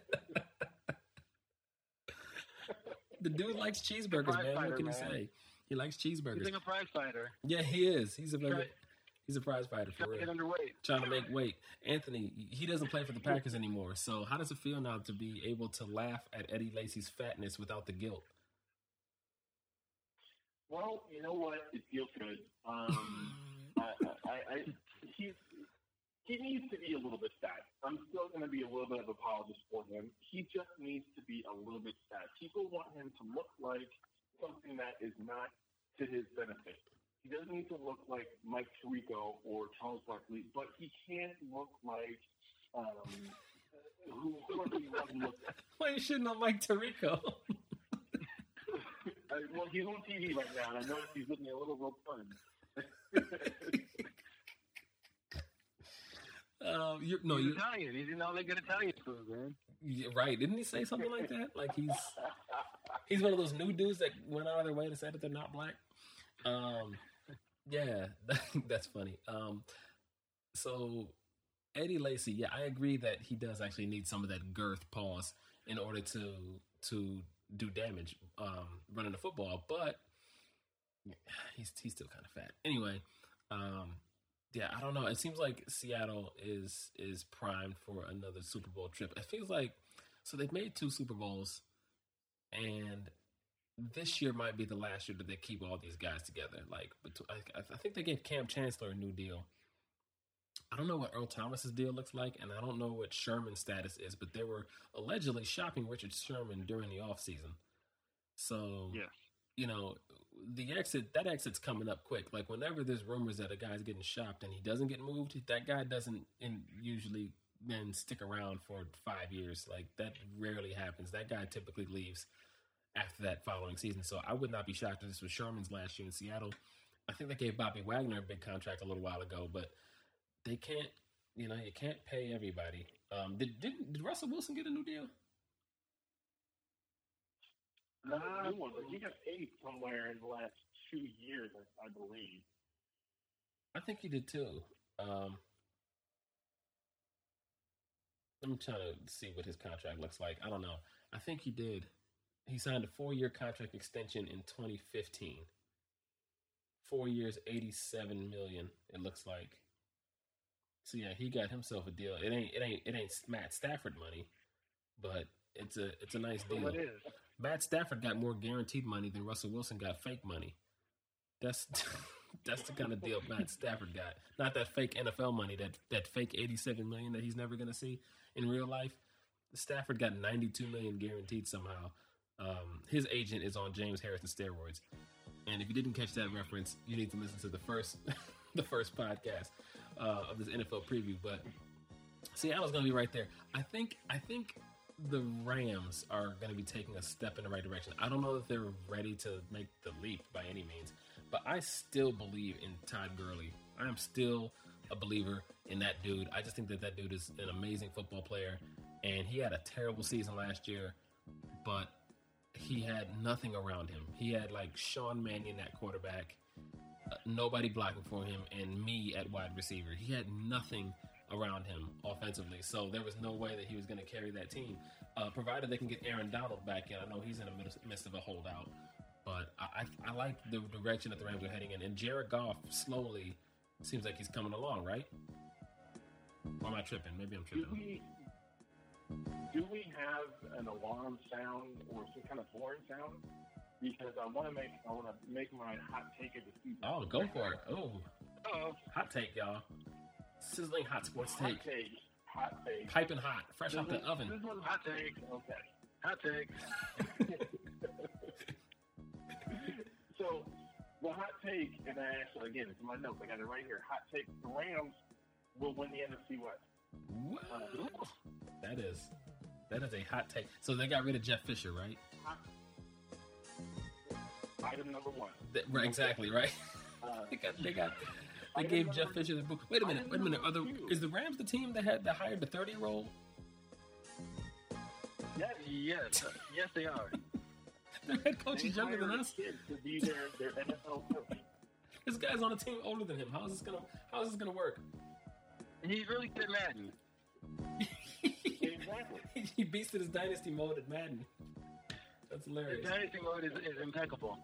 The dude likes cheeseburgers, man. Fighter, what can man. he say? He likes cheeseburgers. He's like a prize fighter. Yeah, he is. He's a very, Right. he's a prize fighter for real. Get underweight. Trying to make weight. Anthony, he doesn't play for the Packers anymore. So how does it feel now to be able to laugh at Eddie Lacy's fatness without the guilt? Well, you know what? It feels good. Um, I, I, I, he's, he needs to be a little bit sad. I'm still going to be a little bit of a apologist for him. He just needs to be a little bit sad. People want him to look like something that is not to his benefit. He doesn't need to look like Mike Tirico or Charles Barkley, but he can't look like um, who whoever he was look like. Why you shouldn't have Mike Tirico? uh, well, he's on T V right now, and I noticed he's looking a little rotund. Um, you're, no, he's you Italian. He's in all that good Italian food, man. Yeah, right? Didn't he say something like that? Like he's he's one of those new dudes that went out of their way to say that they're not black. Um, yeah, that, that's funny. Um, so Eddie Lacy, yeah, I agree that he does actually need some of that girth pause in order to to do damage um, running the football, but he's he's still kind of fat. Anyway. Um, Yeah, I don't know. It seems like Seattle is is primed for another Super Bowl trip. It feels like so they've made two Super Bowls, and this year might be the last year that they keep all these guys together. Like, I, I think they gave Cam Chancellor a new deal. I don't know what Earl Thomas's deal looks like, and I don't know what Sherman's status is, but they were allegedly shopping Richard Sherman during the offseason. So, yes. you know, the exit, that exit's coming up quick. Like, whenever there's rumors that a guy's getting shopped and he doesn't get moved, that guy doesn't in, usually then stick around for five years. Like, that rarely happens. That guy typically leaves after that following season. So I would not be shocked if this was Sherman's last year in Seattle. I think they gave Bobby Wagner a big contract a little while ago, but they can't, you know, you can't pay everybody. Um, did, did, did Russell Wilson get a new deal? No, uh, new one, but he got paid somewhere in the last two years, I, I believe. I think he did too. Um, I'm trying to see what his contract looks like. I don't know. I think he did. He signed a four-year contract extension in twenty fifteen. Four years, eighty-seven million. It looks like. So yeah, he got himself a deal. It ain't, it ain't, it ain't Matt Stafford money, but it's a, it's a nice deal. Well, it is. Matt Stafford got more guaranteed money than Russell Wilson got fake money. That's that's the kind of deal Matt Stafford got. Not that fake N F L money, that that fake eighty-seven million that he's never going to see in real life. Stafford got ninety-two million guaranteed somehow. Um, his agent is on James Harrison steroids. And if you didn't catch that reference, you need to listen to the first the first podcast uh, of this N F L preview. But Seattle's going to be right there. I think I think the Rams are going to be taking a step in the right direction. I don't know if they're ready to make the leap by any means, but I still believe in Todd Gurley. I am still a believer in that dude. I just think that that dude is an amazing football player, and he had a terrible season last year, but he had nothing around him. He had like Sean Mannion at quarterback, uh, nobody blocking for him, and me at wide receiver. He had nothing around him offensively, so there was no way that he was going to carry that team, uh, provided they can get Aaron Donald back in. I know he's in the midst of a holdout, but I, I, I like the direction that the Rams are heading in, and Jared Goff slowly seems like he's coming along, right? Or am I tripping? Maybe I'm tripping. Do we, do we have an alarm sound or some kind of horn sound? Because I want to make I want to make my hot take of the season. Oh, go for it! Oh, oh, hot take, y'all! Sizzling hot sports take. Hot take. Hot take. Piping hot, fresh this out the is, oven. This is hot take. Okay. Hot take. So, the hot take, and I actually, again, it's in my notes. I got it right here. Hot take: the Rams will win the N F C West. Uh, that is, that is a hot take. So they got rid of Jeff Fisher, right? Hot. Item number one. That, right, exactly, right? Uh, they got, they got, they gave Jeff Fisher the book. Wait a minute, wait a minute. Are the is the Rams the team that had that hired the thirty-year-old? Yes, yes, yes, they are. Their head coach they is younger than us. Kid to be their, their N F L coach. This guy's on a team older than him. How is this gonna? How is this gonna work? He's really good at Madden. Exactly. He beasted his dynasty mode at Madden. That's hilarious. The dynasty mode is, is impeccable.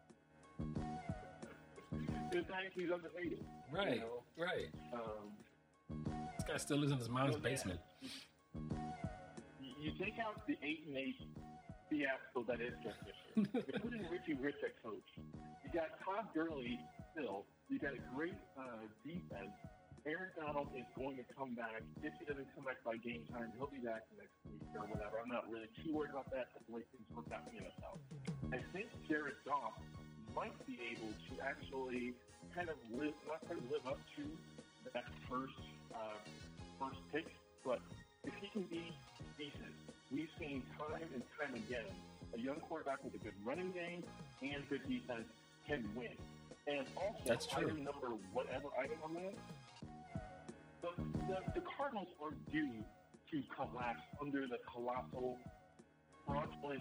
His dynasty's undefeated. Right, you know? right. Um, this guy still lives in his mom's so basement. You, you take out the eight and eight fiasco that is Jeff Fisher. You put in Richie Rich at coach. You got Todd Gurley still You got a great uh, defense. Aaron Donald is going to come back. If he doesn't come back by game time, he'll be back next week or whatever. I'm not really too worried about that. That's the way things work out in the N F L. I think Jared Goff might be able to actually kind of live, not quite live up to that first uh, first pick, but if he can be decent, we've seen time and time again a young quarterback with a good running game and good defense can win. And also, That's true. item number whatever item on that, the, the, the Cardinals are due to collapse under the colossal, fraudulent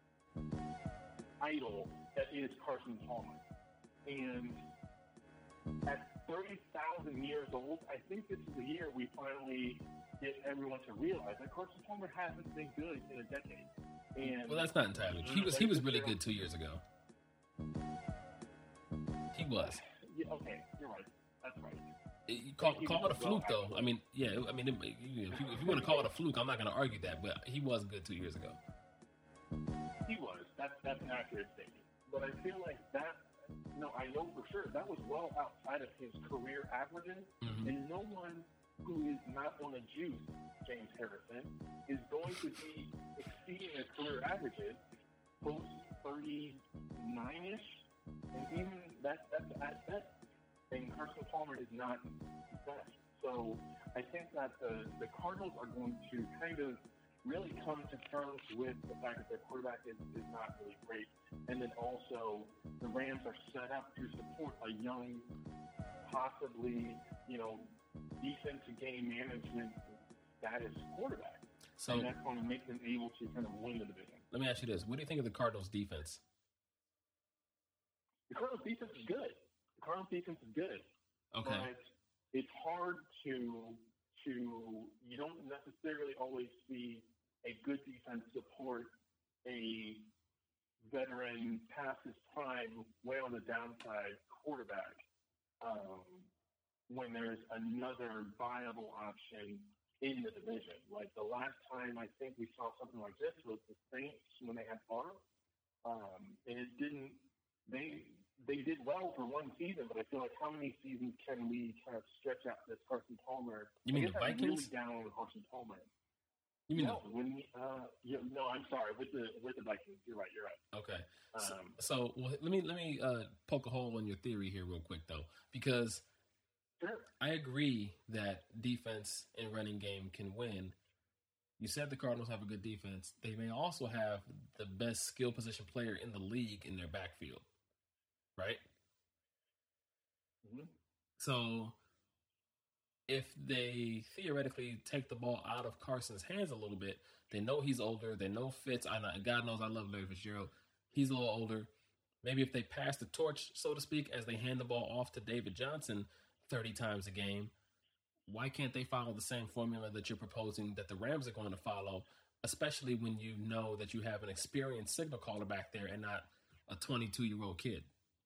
idol that is Carson Palmer. And at thirty thousand years old, I think this is the year we finally get everyone to realize that Carson Palmer hasn't been good in a decade. And Well, that's not entirely. He was he was really good two years ago. He was. Yeah, okay, you're right. That's right. You call, call it a fluke, though. I mean, yeah. I mean, if you, if you want to call it a fluke, I'm not going to argue that. But he was good two years ago. He was. That's that's an accurate statement. But I feel like that. No, I know for sure that was well outside of his career averages, Mhm. and no one who is not on the juice, James Harrison, is going to be exceeding his career averages post thirty-nine-ish, and even that that's at best. And Carson Palmer is not best. So I think that the, the Cardinals are going to kind of really come to terms with the fact that their quarterback is, is not really great. And then also the Rams are set up to support a young, possibly, you know, defensive game management status quarterback. So and that's going to make them able to kind of win the division. let me ask you this: what do you think of the Cardinals' defense? The Cardinals defense is good. The Cardinals defense is good. Okay. But it's hard to to you don't necessarily always see a good defense support a veteran past his prime, way on the downside quarterback um, when there's another viable option in the division. Like the last time I think we saw something like this was the Saints when they had Favre, um, and it didn't. They they did well for one season, but I feel like how many seasons can we kind of stretch out this Carson Palmer? You mean I guess the I'm Vikings? really down on Carson Palmer. You mean no, when we, uh, yeah, no, I'm sorry, with the with the Vikings. You're right. You're right. the, okay. So, Um, so well, let me let me uh, poke a hole in your theory here real quick though, because sure. I agree that defense and running game can win. You said the Cardinals have a good defense. They may also have the best skill position player in the league in their backfield, right? Mhm. So if they theoretically take the ball out of Carson's hands a little bit, they know he's older. They know Fitz. I know, God knows I love Larry Fitzgerald. He's a little older. Maybe if they pass the torch, so to speak, as they hand the ball off to David Johnson thirty times a game, why can't they follow the same formula that you're proposing that the Rams are going to follow, especially when you know that you have an experienced signal caller back there and not a twenty-two-year-old kid?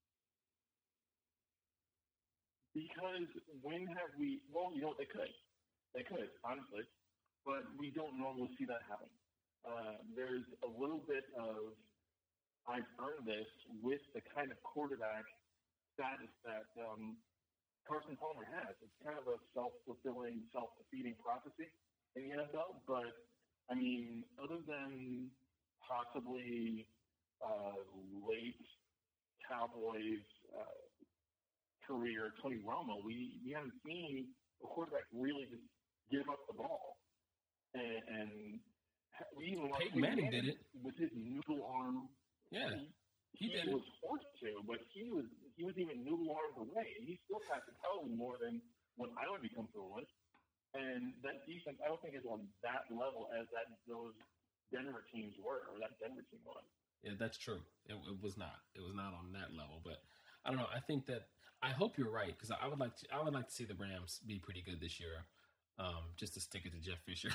Because when have we? Well, you know they could, they could honestly, but we don't normally see that happen. Uh, there's a little bit of I've earned this with the kind of quarterback status that um, Carson Palmer has. It's kind of a self-fulfilling, self-defeating prophecy in the N F L. But I mean, other than possibly uh, late Cowboys. Uh, career, Tony Romo, we, we haven't seen a quarterback really just give up the ball. And, and we even watched Peyton Manning did it with his noodle arm. Yeah, he, he did was it. forced to, but he was he was even noodle arms away. He still has to tell more than what I would be comfortable with. And that defense, I don't think is on that level as that those Denver teams were, or that Denver team was. Yeah, that's true. It, it was not. It was not on that level. But I don't know. I think that I hope you're right because I would like to. I would like to see the Rams be pretty good this year, um, just to stick it to Jeff Fisher.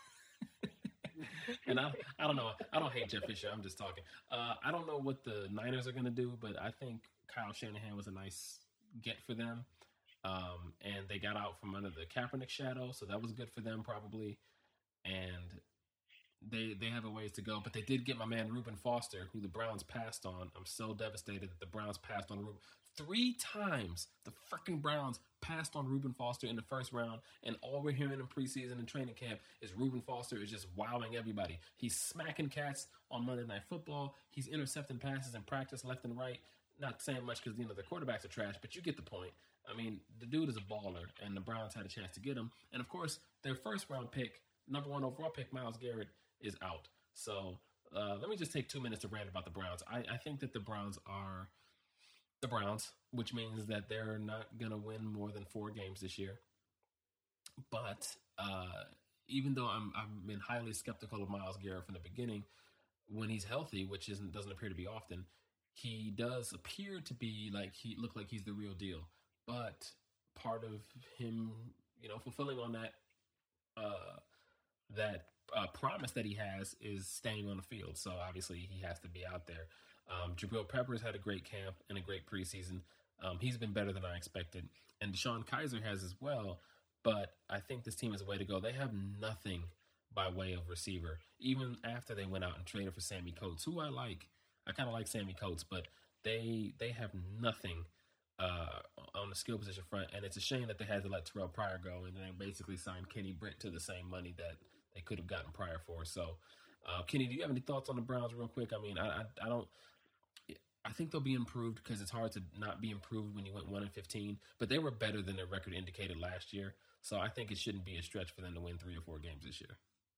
And I, I don't know. I don't hate Jeff Fisher. I'm just talking. Uh, I don't know what the Niners are going to do, but I think Kyle Shanahan was a nice get for them. Um, and they got out from under the Kaepernick shadow, so that was good for them probably. And they they have a ways to go, but they did get my man Reuben Foster, who the Browns passed on. I'm so devastated that the Browns passed on Reuben. Three times the freaking Browns passed on Reuben Foster in the first round, and all we're hearing in preseason and training camp is Reuben Foster is just wowing everybody. He's smacking cats on Monday Night Football. He's intercepting passes in practice left and right. Not saying much because, you know, the quarterbacks are trash, but you get the point. I mean, the dude is a baller, and the Browns had a chance to get him. And, of course, their first-round pick, number one overall pick, Myles Garrett, is out. So uh, let me just take two minutes to rant about the Browns. I, I think that the Browns are the Browns, which means that they're not going to win more than four games this year. But uh, even though I'm, I've been highly skeptical of Myles Garrett from the beginning, when he's healthy, which isn't doesn't appear to be often, he does appear to be like he look like he's the real deal. But part of him, you know, fulfilling on that uh, that uh, promise that he has is staying on the field. So obviously he has to be out there. Um, Jabril Peppers had a great camp and a great preseason. Um, he's been better than I expected. And Deshaun Kaiser has as well. But I think this team is a way to go. They have nothing by way of receiver. Even after they went out and traded for Sammy Coates, who I like. I kind of like Sammy Coates, but they they have nothing uh, on the skill position front. And it's a shame that they had to let Terrell Pryor go and then basically signed Kenny Britt to the same money that they could have gotten Pryor for. So, uh, Kenny, do you have any thoughts on the Browns real quick? I mean, I, I, I don't... I think they'll be improved because it's hard to not be improved when you went one and fifteen. But they were better than their record indicated last year, so I think it shouldn't be a stretch for them to win three or four games this year.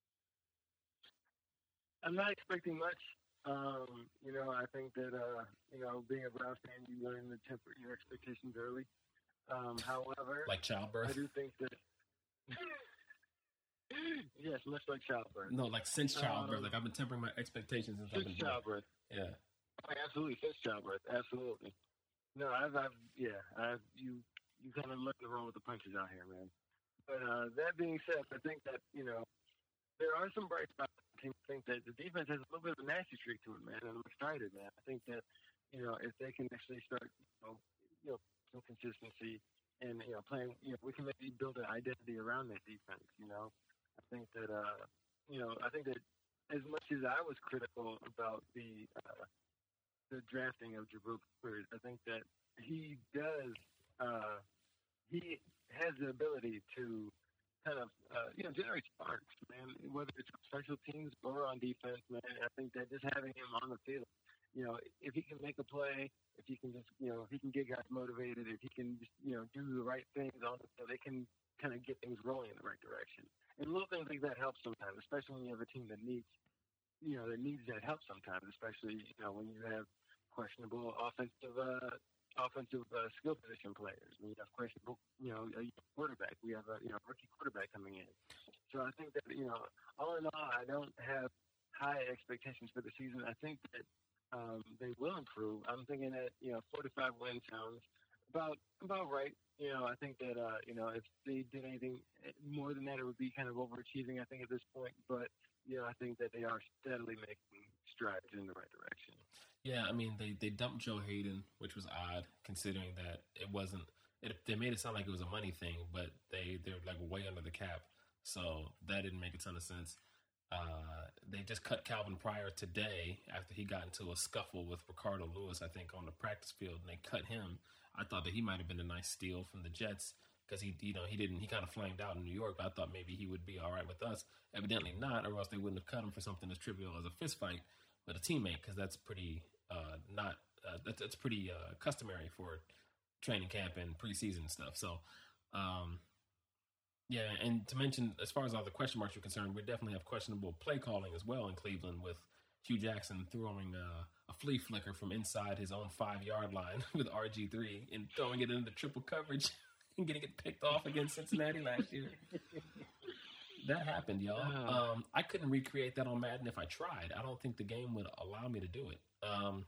I'm not expecting much. Um, you know, I think that uh, you know, being a Browns fan, you learn to temper your expectations early. Um, however, like childbirth. I do think that. Yes, much like childbirth. No, like since childbirth. Um, like I've been tempering my expectations since I've been since childbirth. Yeah. Oh, absolutely, since childbirth, absolutely. No, I've, I've, yeah, I've, you, you kind of looking to roll with the punches out here, man. But uh, that being said, I think that you know there are some bright spots. I think that the defense has a little bit of a nasty streak to it, man. And I'm excited, man. I think that you know if they can actually start, you know, you know, some consistency and you know playing, you know, we can maybe build an identity around that defense. You know, I think that, uh, you know, I think that as much as I was critical about the uh, the drafting of Jabril Peppers, I think that he does, uh, he has the ability to kind of, uh, you know, generate sparks, man, whether it's on special teams or on defense, man. I think that just having him on the field, you know, if he can make a play, if he can just, you know, if he can get guys motivated, if he can just, you know, do the right things on the field, they can kind of get things rolling in the right direction. And little things like that help sometimes, especially when you have a team that needs, you know, that needs that help sometimes, especially, you know, when you have questionable offensive uh, offensive uh, skill position players. We have questionable, you know, a quarterback. We have a, you know, rookie quarterback coming in. So I think that, you know, all in all, I don't have high expectations for the season. I think that um, they will improve. I'm thinking that, you know, forty-five wins sounds about about right. You know, I think that, uh, you know, if they did anything more than that, it would be kind of overachieving, I think, at this point. But, you know, I think that they are steadily making strides in the right direction. Yeah, I mean, they, they dumped Joe Hayden, which was odd, considering that it wasn't it, – they made it sound like it was a money thing, but they, they're, like, way under the cap. So that didn't make a ton of sense. Uh, they just cut Calvin Pryor today after he got into a scuffle with Ricardo Lewis, I think, on the practice field, and they cut him. I thought that he might have been a nice steal from the Jets because he, you know, he didn't. He kind of flamed out in New York. But I thought maybe he would be all right with us. Evidently not, or else they wouldn't have cut him for something as trivial as a fist fight with a teammate, because that's pretty uh, not uh, that's, that's pretty uh, customary for training camp and preseason stuff. So, um, yeah, and to mention, as far as all the question marks are concerned, we definitely have questionable play calling as well in Cleveland, with Hugh Jackson throwing uh, a flea flicker from inside his own five-yard line with R G three and throwing it into triple coverage and getting it picked off against Cincinnati last year. That happened, y'all. Um, I couldn't recreate that on Madden if I tried. I don't think the game would allow me to do it. Um,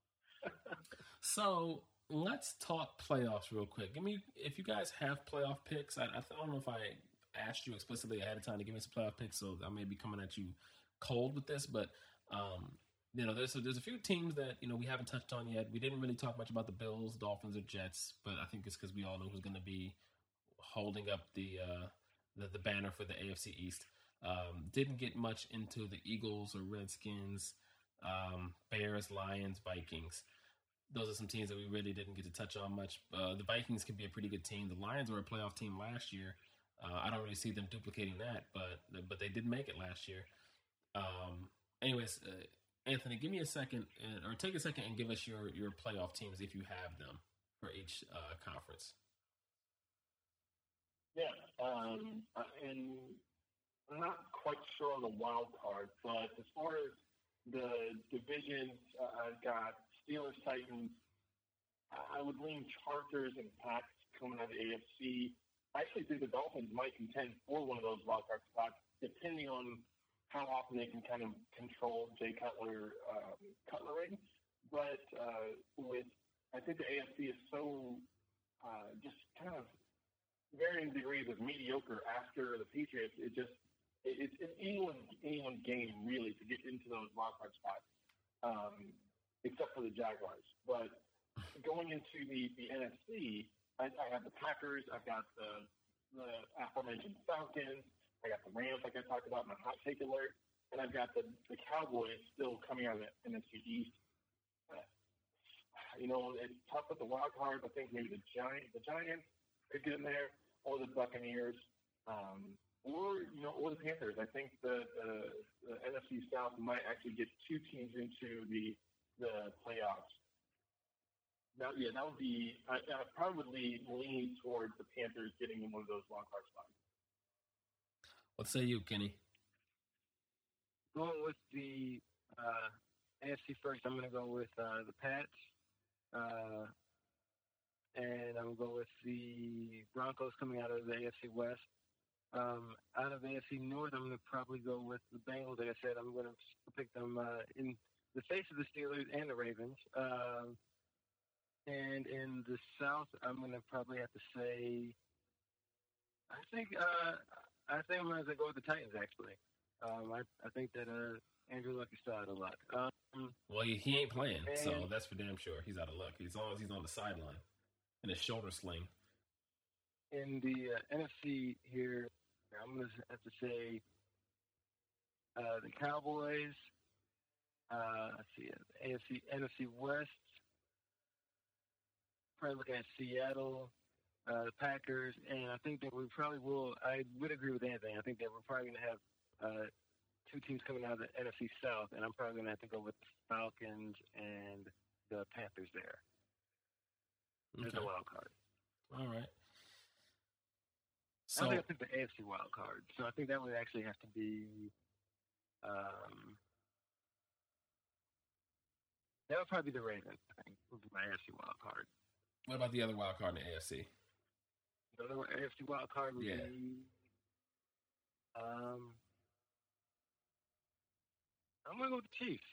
so let's talk playoffs real quick. Give me, if you guys have playoff picks. I, I don't know if I asked you explicitly ahead of time to give me some playoff picks, so I may be coming at you cold with this, but um, you know, there's a, there's a few teams that, you know, we haven't touched on yet. We didn't really talk much about the Bills, Dolphins, or Jets, but I think it's because we all know who's going to be holding up the, uh, the the banner for the A F C East. Um, didn't get much into the Eagles or Redskins, um, Bears, Lions, Vikings. Those are some teams that we really didn't get to touch on much. Uh, the Vikings can be a pretty good team. The Lions were a playoff team last year. Uh, I don't really see them duplicating that, but but they did make it last year. Um, anyways, uh, Anthony, give me a second, uh, or take a second and give us your, your playoff teams if you have them for each uh, conference. Yeah, um, and I'm not quite sure on the wild card, but as far as the divisions, uh, I've got Steelers, Titans. I would lean Chargers and Pats coming out of the A F C. I actually think the Dolphins might contend for one of those wild card spots, depending on how often they can kind of control Jay Cutler um, Cutlery. But uh, with, I think the A F C is so uh, just kind of varying degrees of mediocre after the Patriots. It just it, it's an anyone anyone game really to get into those wild card spots. Um, except for the Jaguars. But going into the, the N F C, I, I have the Packers, I've got the, the aforementioned Falcons, I got the Rams, like I talked about, my hot take alert, and I've got the, the Cowboys still coming out of the N F C East. Uh, you know, it's tough with the wild cards. I think maybe the Giants, the Giants could get in there, or the Buccaneers, um, or, you know, or the Panthers. I think the, the, the N F C South might actually get two teams into the the playoffs. Now, yeah, that would be, I, I probably lean towards the Panthers getting in one of those wild card spots. What say you, Kenny? Going with the uh, A F C first, I'm going to go with uh, the Pats. Uh, and I'm going to go with the Broncos coming out of the A F C West. Um, out of the A F C North, I'm going to probably go with the Bengals. Like I said, I'm going to pick them uh, in the face of the Steelers and the Ravens. Uh, and in the South, I'm going to probably have to say, I think uh, I think I'm going to go with the Titans, actually. Um, I, I think that uh, Andrew Luck is still out of luck. Um, well, he, he ain't playing, and, so that's for damn sure. He's out of luck. As long as he's on the sideline in a shoulder sling. In the uh, N F C here, I'm going to have to say uh, the Cowboys. Uh, let's see, A F C, N F C West. Probably looking at Seattle, uh, the Packers, and I think that we probably will. I would agree with Anthony. I think that we're probably going to have uh, two teams coming out of the N F C South, and I'm probably going to have to go with the Falcons and the Panthers there. Okay. As a wild card. All right. So, I think I picked the A F C wild card, so I think that would actually have to be. Um, That would probably be the Ravens, I think, would be my A F C wild card. What about the other wild card in the A F C? The other A F C wild card would yeah. be. Um, I'm going to go with the Chiefs.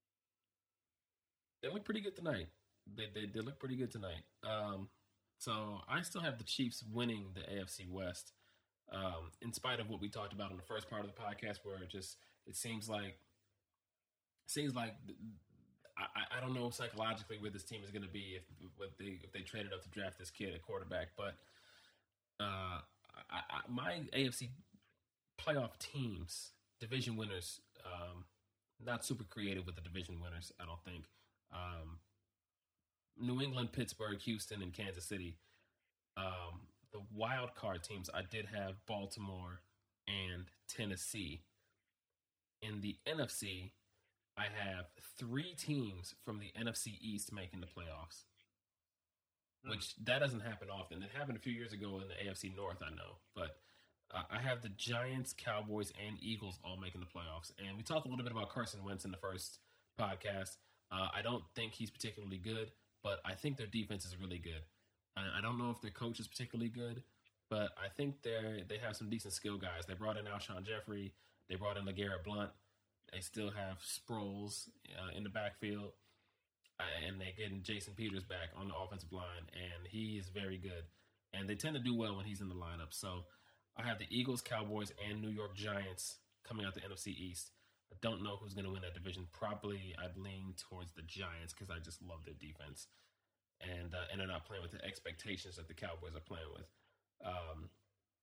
They look pretty good tonight. They, they, they look pretty good tonight. Um, so I still have the Chiefs winning the A F C West, um, in spite of what we talked about in the first part of the podcast, where it just it seems like seems like. I, I don't know psychologically where this team is going to be if, if they if they traded up to draft this kid at quarterback. But uh, I, I, my A F C playoff teams, division winners, um, not super creative with the division winners, I don't think. Um, New England, Pittsburgh, Houston, and Kansas City. Um, the wild card teams, I did have Baltimore and Tennessee. In the N F C, I have three teams from the N F C East making the playoffs, which that doesn't happen often. It happened a few years ago in the A F C North, I know. But uh, I have the Giants, Cowboys, and Eagles all making the playoffs. And we talked a little bit about Carson Wentz in the first podcast. Uh, I don't think he's particularly good, but I think their defense is really good. I, I don't know if their coach is particularly good, but I think they they have some decent skill guys. They brought in Alshon Jeffrey. They brought in LeGarrette Blount. They still have Sproles uh, in the backfield, uh, and they're getting Jason Peters back on the offensive line, and he is very good. And they tend to do well when he's in the lineup. So I have the Eagles, Cowboys, and New York Giants coming out the N F C East. I don't know who's going to win that division. Probably I'd lean towards the Giants because I just love their defense, and uh, and they're not playing with the expectations that the Cowboys are playing with. Um,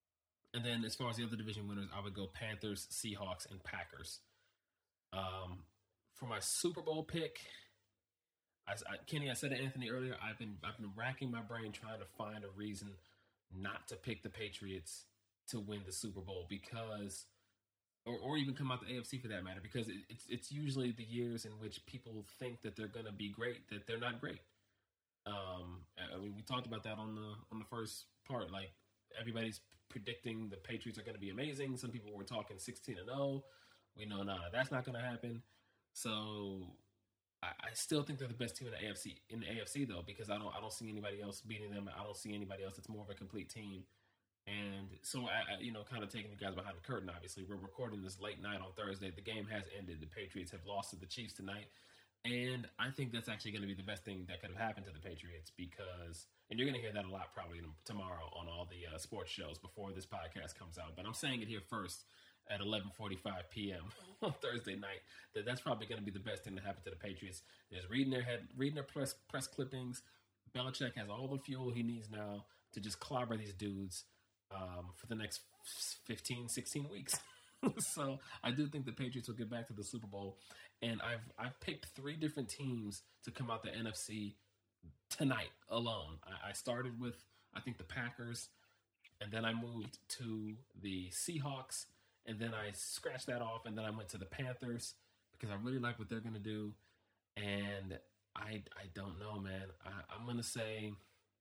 And then as far as the other division winners, I would go Panthers, Seahawks, and Packers. Um, for my Super Bowl pick, I, I, Kenny, I said to Anthony earlier, I've been I've been racking my brain trying to find a reason not to pick the Patriots to win the Super Bowl because, or, or even come out the A F C for that matter, because it, it's it's usually the years in which people think that they're going to be great, that they're not great. Um, I mean, we talked about that on the on the first part. Like everybody's predicting the Patriots are going to be amazing. Some people were talking sixteen and oh. We know now that that's not going to happen. So I, I still think they're the best team in the A F C. In the A F C though, because I don't I don't see anybody else beating them. I don't see anybody else that's more of a complete team. And so I, I you know, kind of taking you guys behind the curtain. Obviously, we're recording this late night on Thursday. The game has ended. The Patriots have lost to the Chiefs tonight. And I think that's actually going to be the best thing that could have happened to the Patriots because, and you're going to hear that a lot probably tomorrow on all the uh, sports shows before this podcast comes out. But I'm saying it here first at eleven forty-five p.m. on Thursday night that that's probably going to be the best thing to happen to the Patriots. Just reading their head, reading their press press clippings. Belichick has all the fuel he needs now to just clobber these dudes um, for the next fifteen, sixteen weeks. So I do think the Patriots will get back to the Super Bowl, and I've I've picked three different teams to come out the N F C tonight alone. I, I started with I think the Packers, and then I moved to the Seahawks, and then I scratched that off, and then I went to the Panthers because I really like what they're gonna do, and I I don't know, man. I, I'm gonna say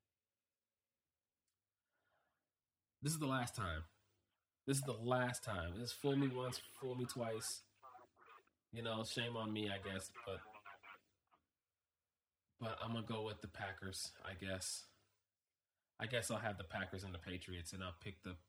this is the last time. This is the last time. This fool me once, fool me twice. You know, shame on me, I guess. But but I'm gonna go with the Packers, I guess. I guess I'll have the Packers and the Patriots, and I'll pick the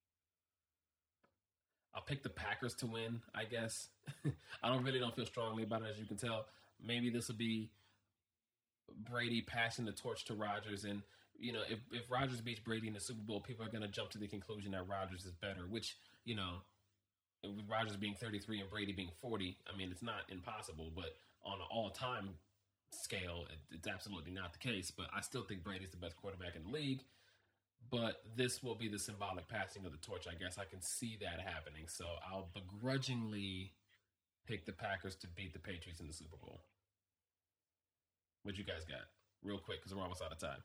I'll pick the Packers to win, I guess. I don't really don't feel strongly about it, as you can tell. Maybe this will be Brady passing the torch to Rodgers, and you know, if, if Rodgers beats Brady in the Super Bowl, people are going to jump to the conclusion that Rodgers is better, which, you know, with Rodgers being thirty-three and Brady being forty, I mean, it's not impossible, but on an all-time scale, it, it's absolutely not the case. But I still think Brady's the best quarterback in the league. But this will be the symbolic passing of the torch, I guess. I can see that happening. So I'll begrudgingly pick the Packers to beat the Patriots in the Super Bowl. What you guys got? Real quick, because we're almost out of time.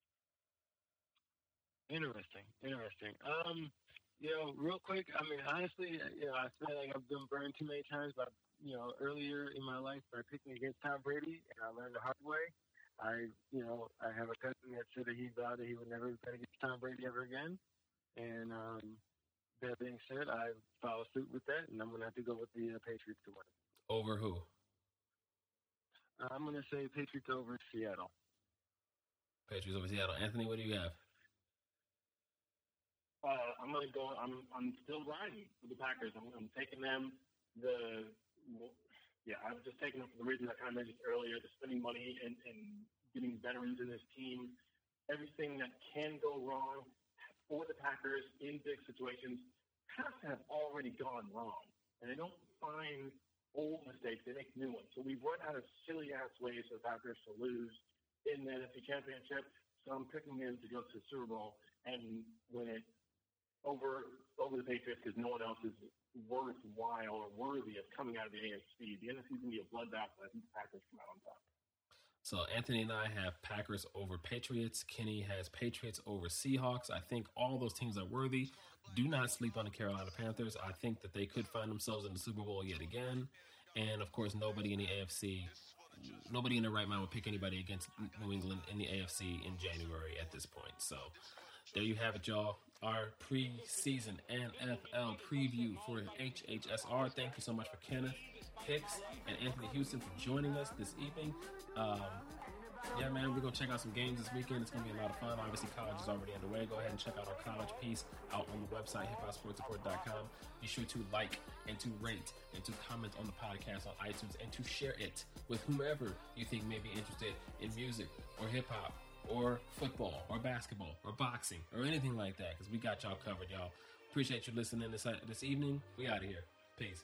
Interesting, interesting. Um, you know, real quick, I mean, honestly, you know, I feel like I've been burned too many times, but, you know, earlier in my life, by picking against Tom Brady, and I learned the hard way. I, you know, I have a cousin that said that he vowed that he would never bet against Tom Brady ever again. And um, that being said, I follow suit with that, and I'm going to have to go with the uh, Patriots to win. Over who? Uh, I'm going to say Patriots over Seattle. Patriots over Seattle. Anthony, what do you have? Uh, I'm gonna go. I'm I'm still riding with the Packers. I'm, I'm taking them. The yeah, I'm just taking them for the reasons I kind of mentioned earlier. The spending money and, and getting veterans in this team. Everything that can go wrong for the Packers in big situations has to have already gone wrong, and they don't find old mistakes. They make new ones. So we've run out of silly ass ways for the Packers to lose in the N F C Championship. So I'm picking them to go to the Super Bowl and win it over over the Patriots because no one else is worthwhile or worthy of coming out of the A F C. The N F C is going to be a bloodbath, but I think the Packers come out on top. So Anthony and I have Packers over Patriots. Kenny has Patriots over Seahawks. I think all those teams are worthy. Do not sleep on the Carolina Panthers. I think that they could find themselves in the Super Bowl yet again. And, of course, nobody in the A F C, nobody in their right mind would pick anybody against New England in the A F C in January at this point. So there you have it, y'all. Our preseason N F L preview for H H S R. Thank you so much for Kenneth Hicks and Anthony Houston for joining us this evening. Um, yeah, man, we're going to check out some games this weekend. It's going to be a lot of fun. Obviously, college is already underway. Go ahead and check out our college piece out on the website, hip hop sports report dot com. Be sure to like and to rate and to comment on the podcast on iTunes and to share it with whomever you think may be interested in music or hip-hop or football or basketball or boxing or anything like that, because we got y'all covered, y'all. Appreciate you listening this, this evening. We out of here. Peace.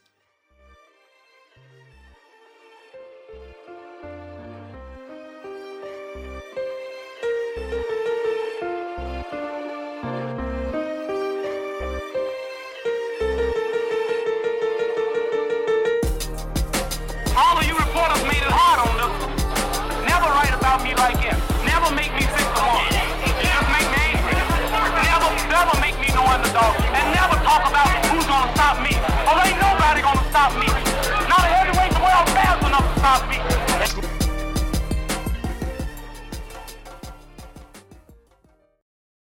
stop me. Not a heavyweight in the world fast enough to stop me.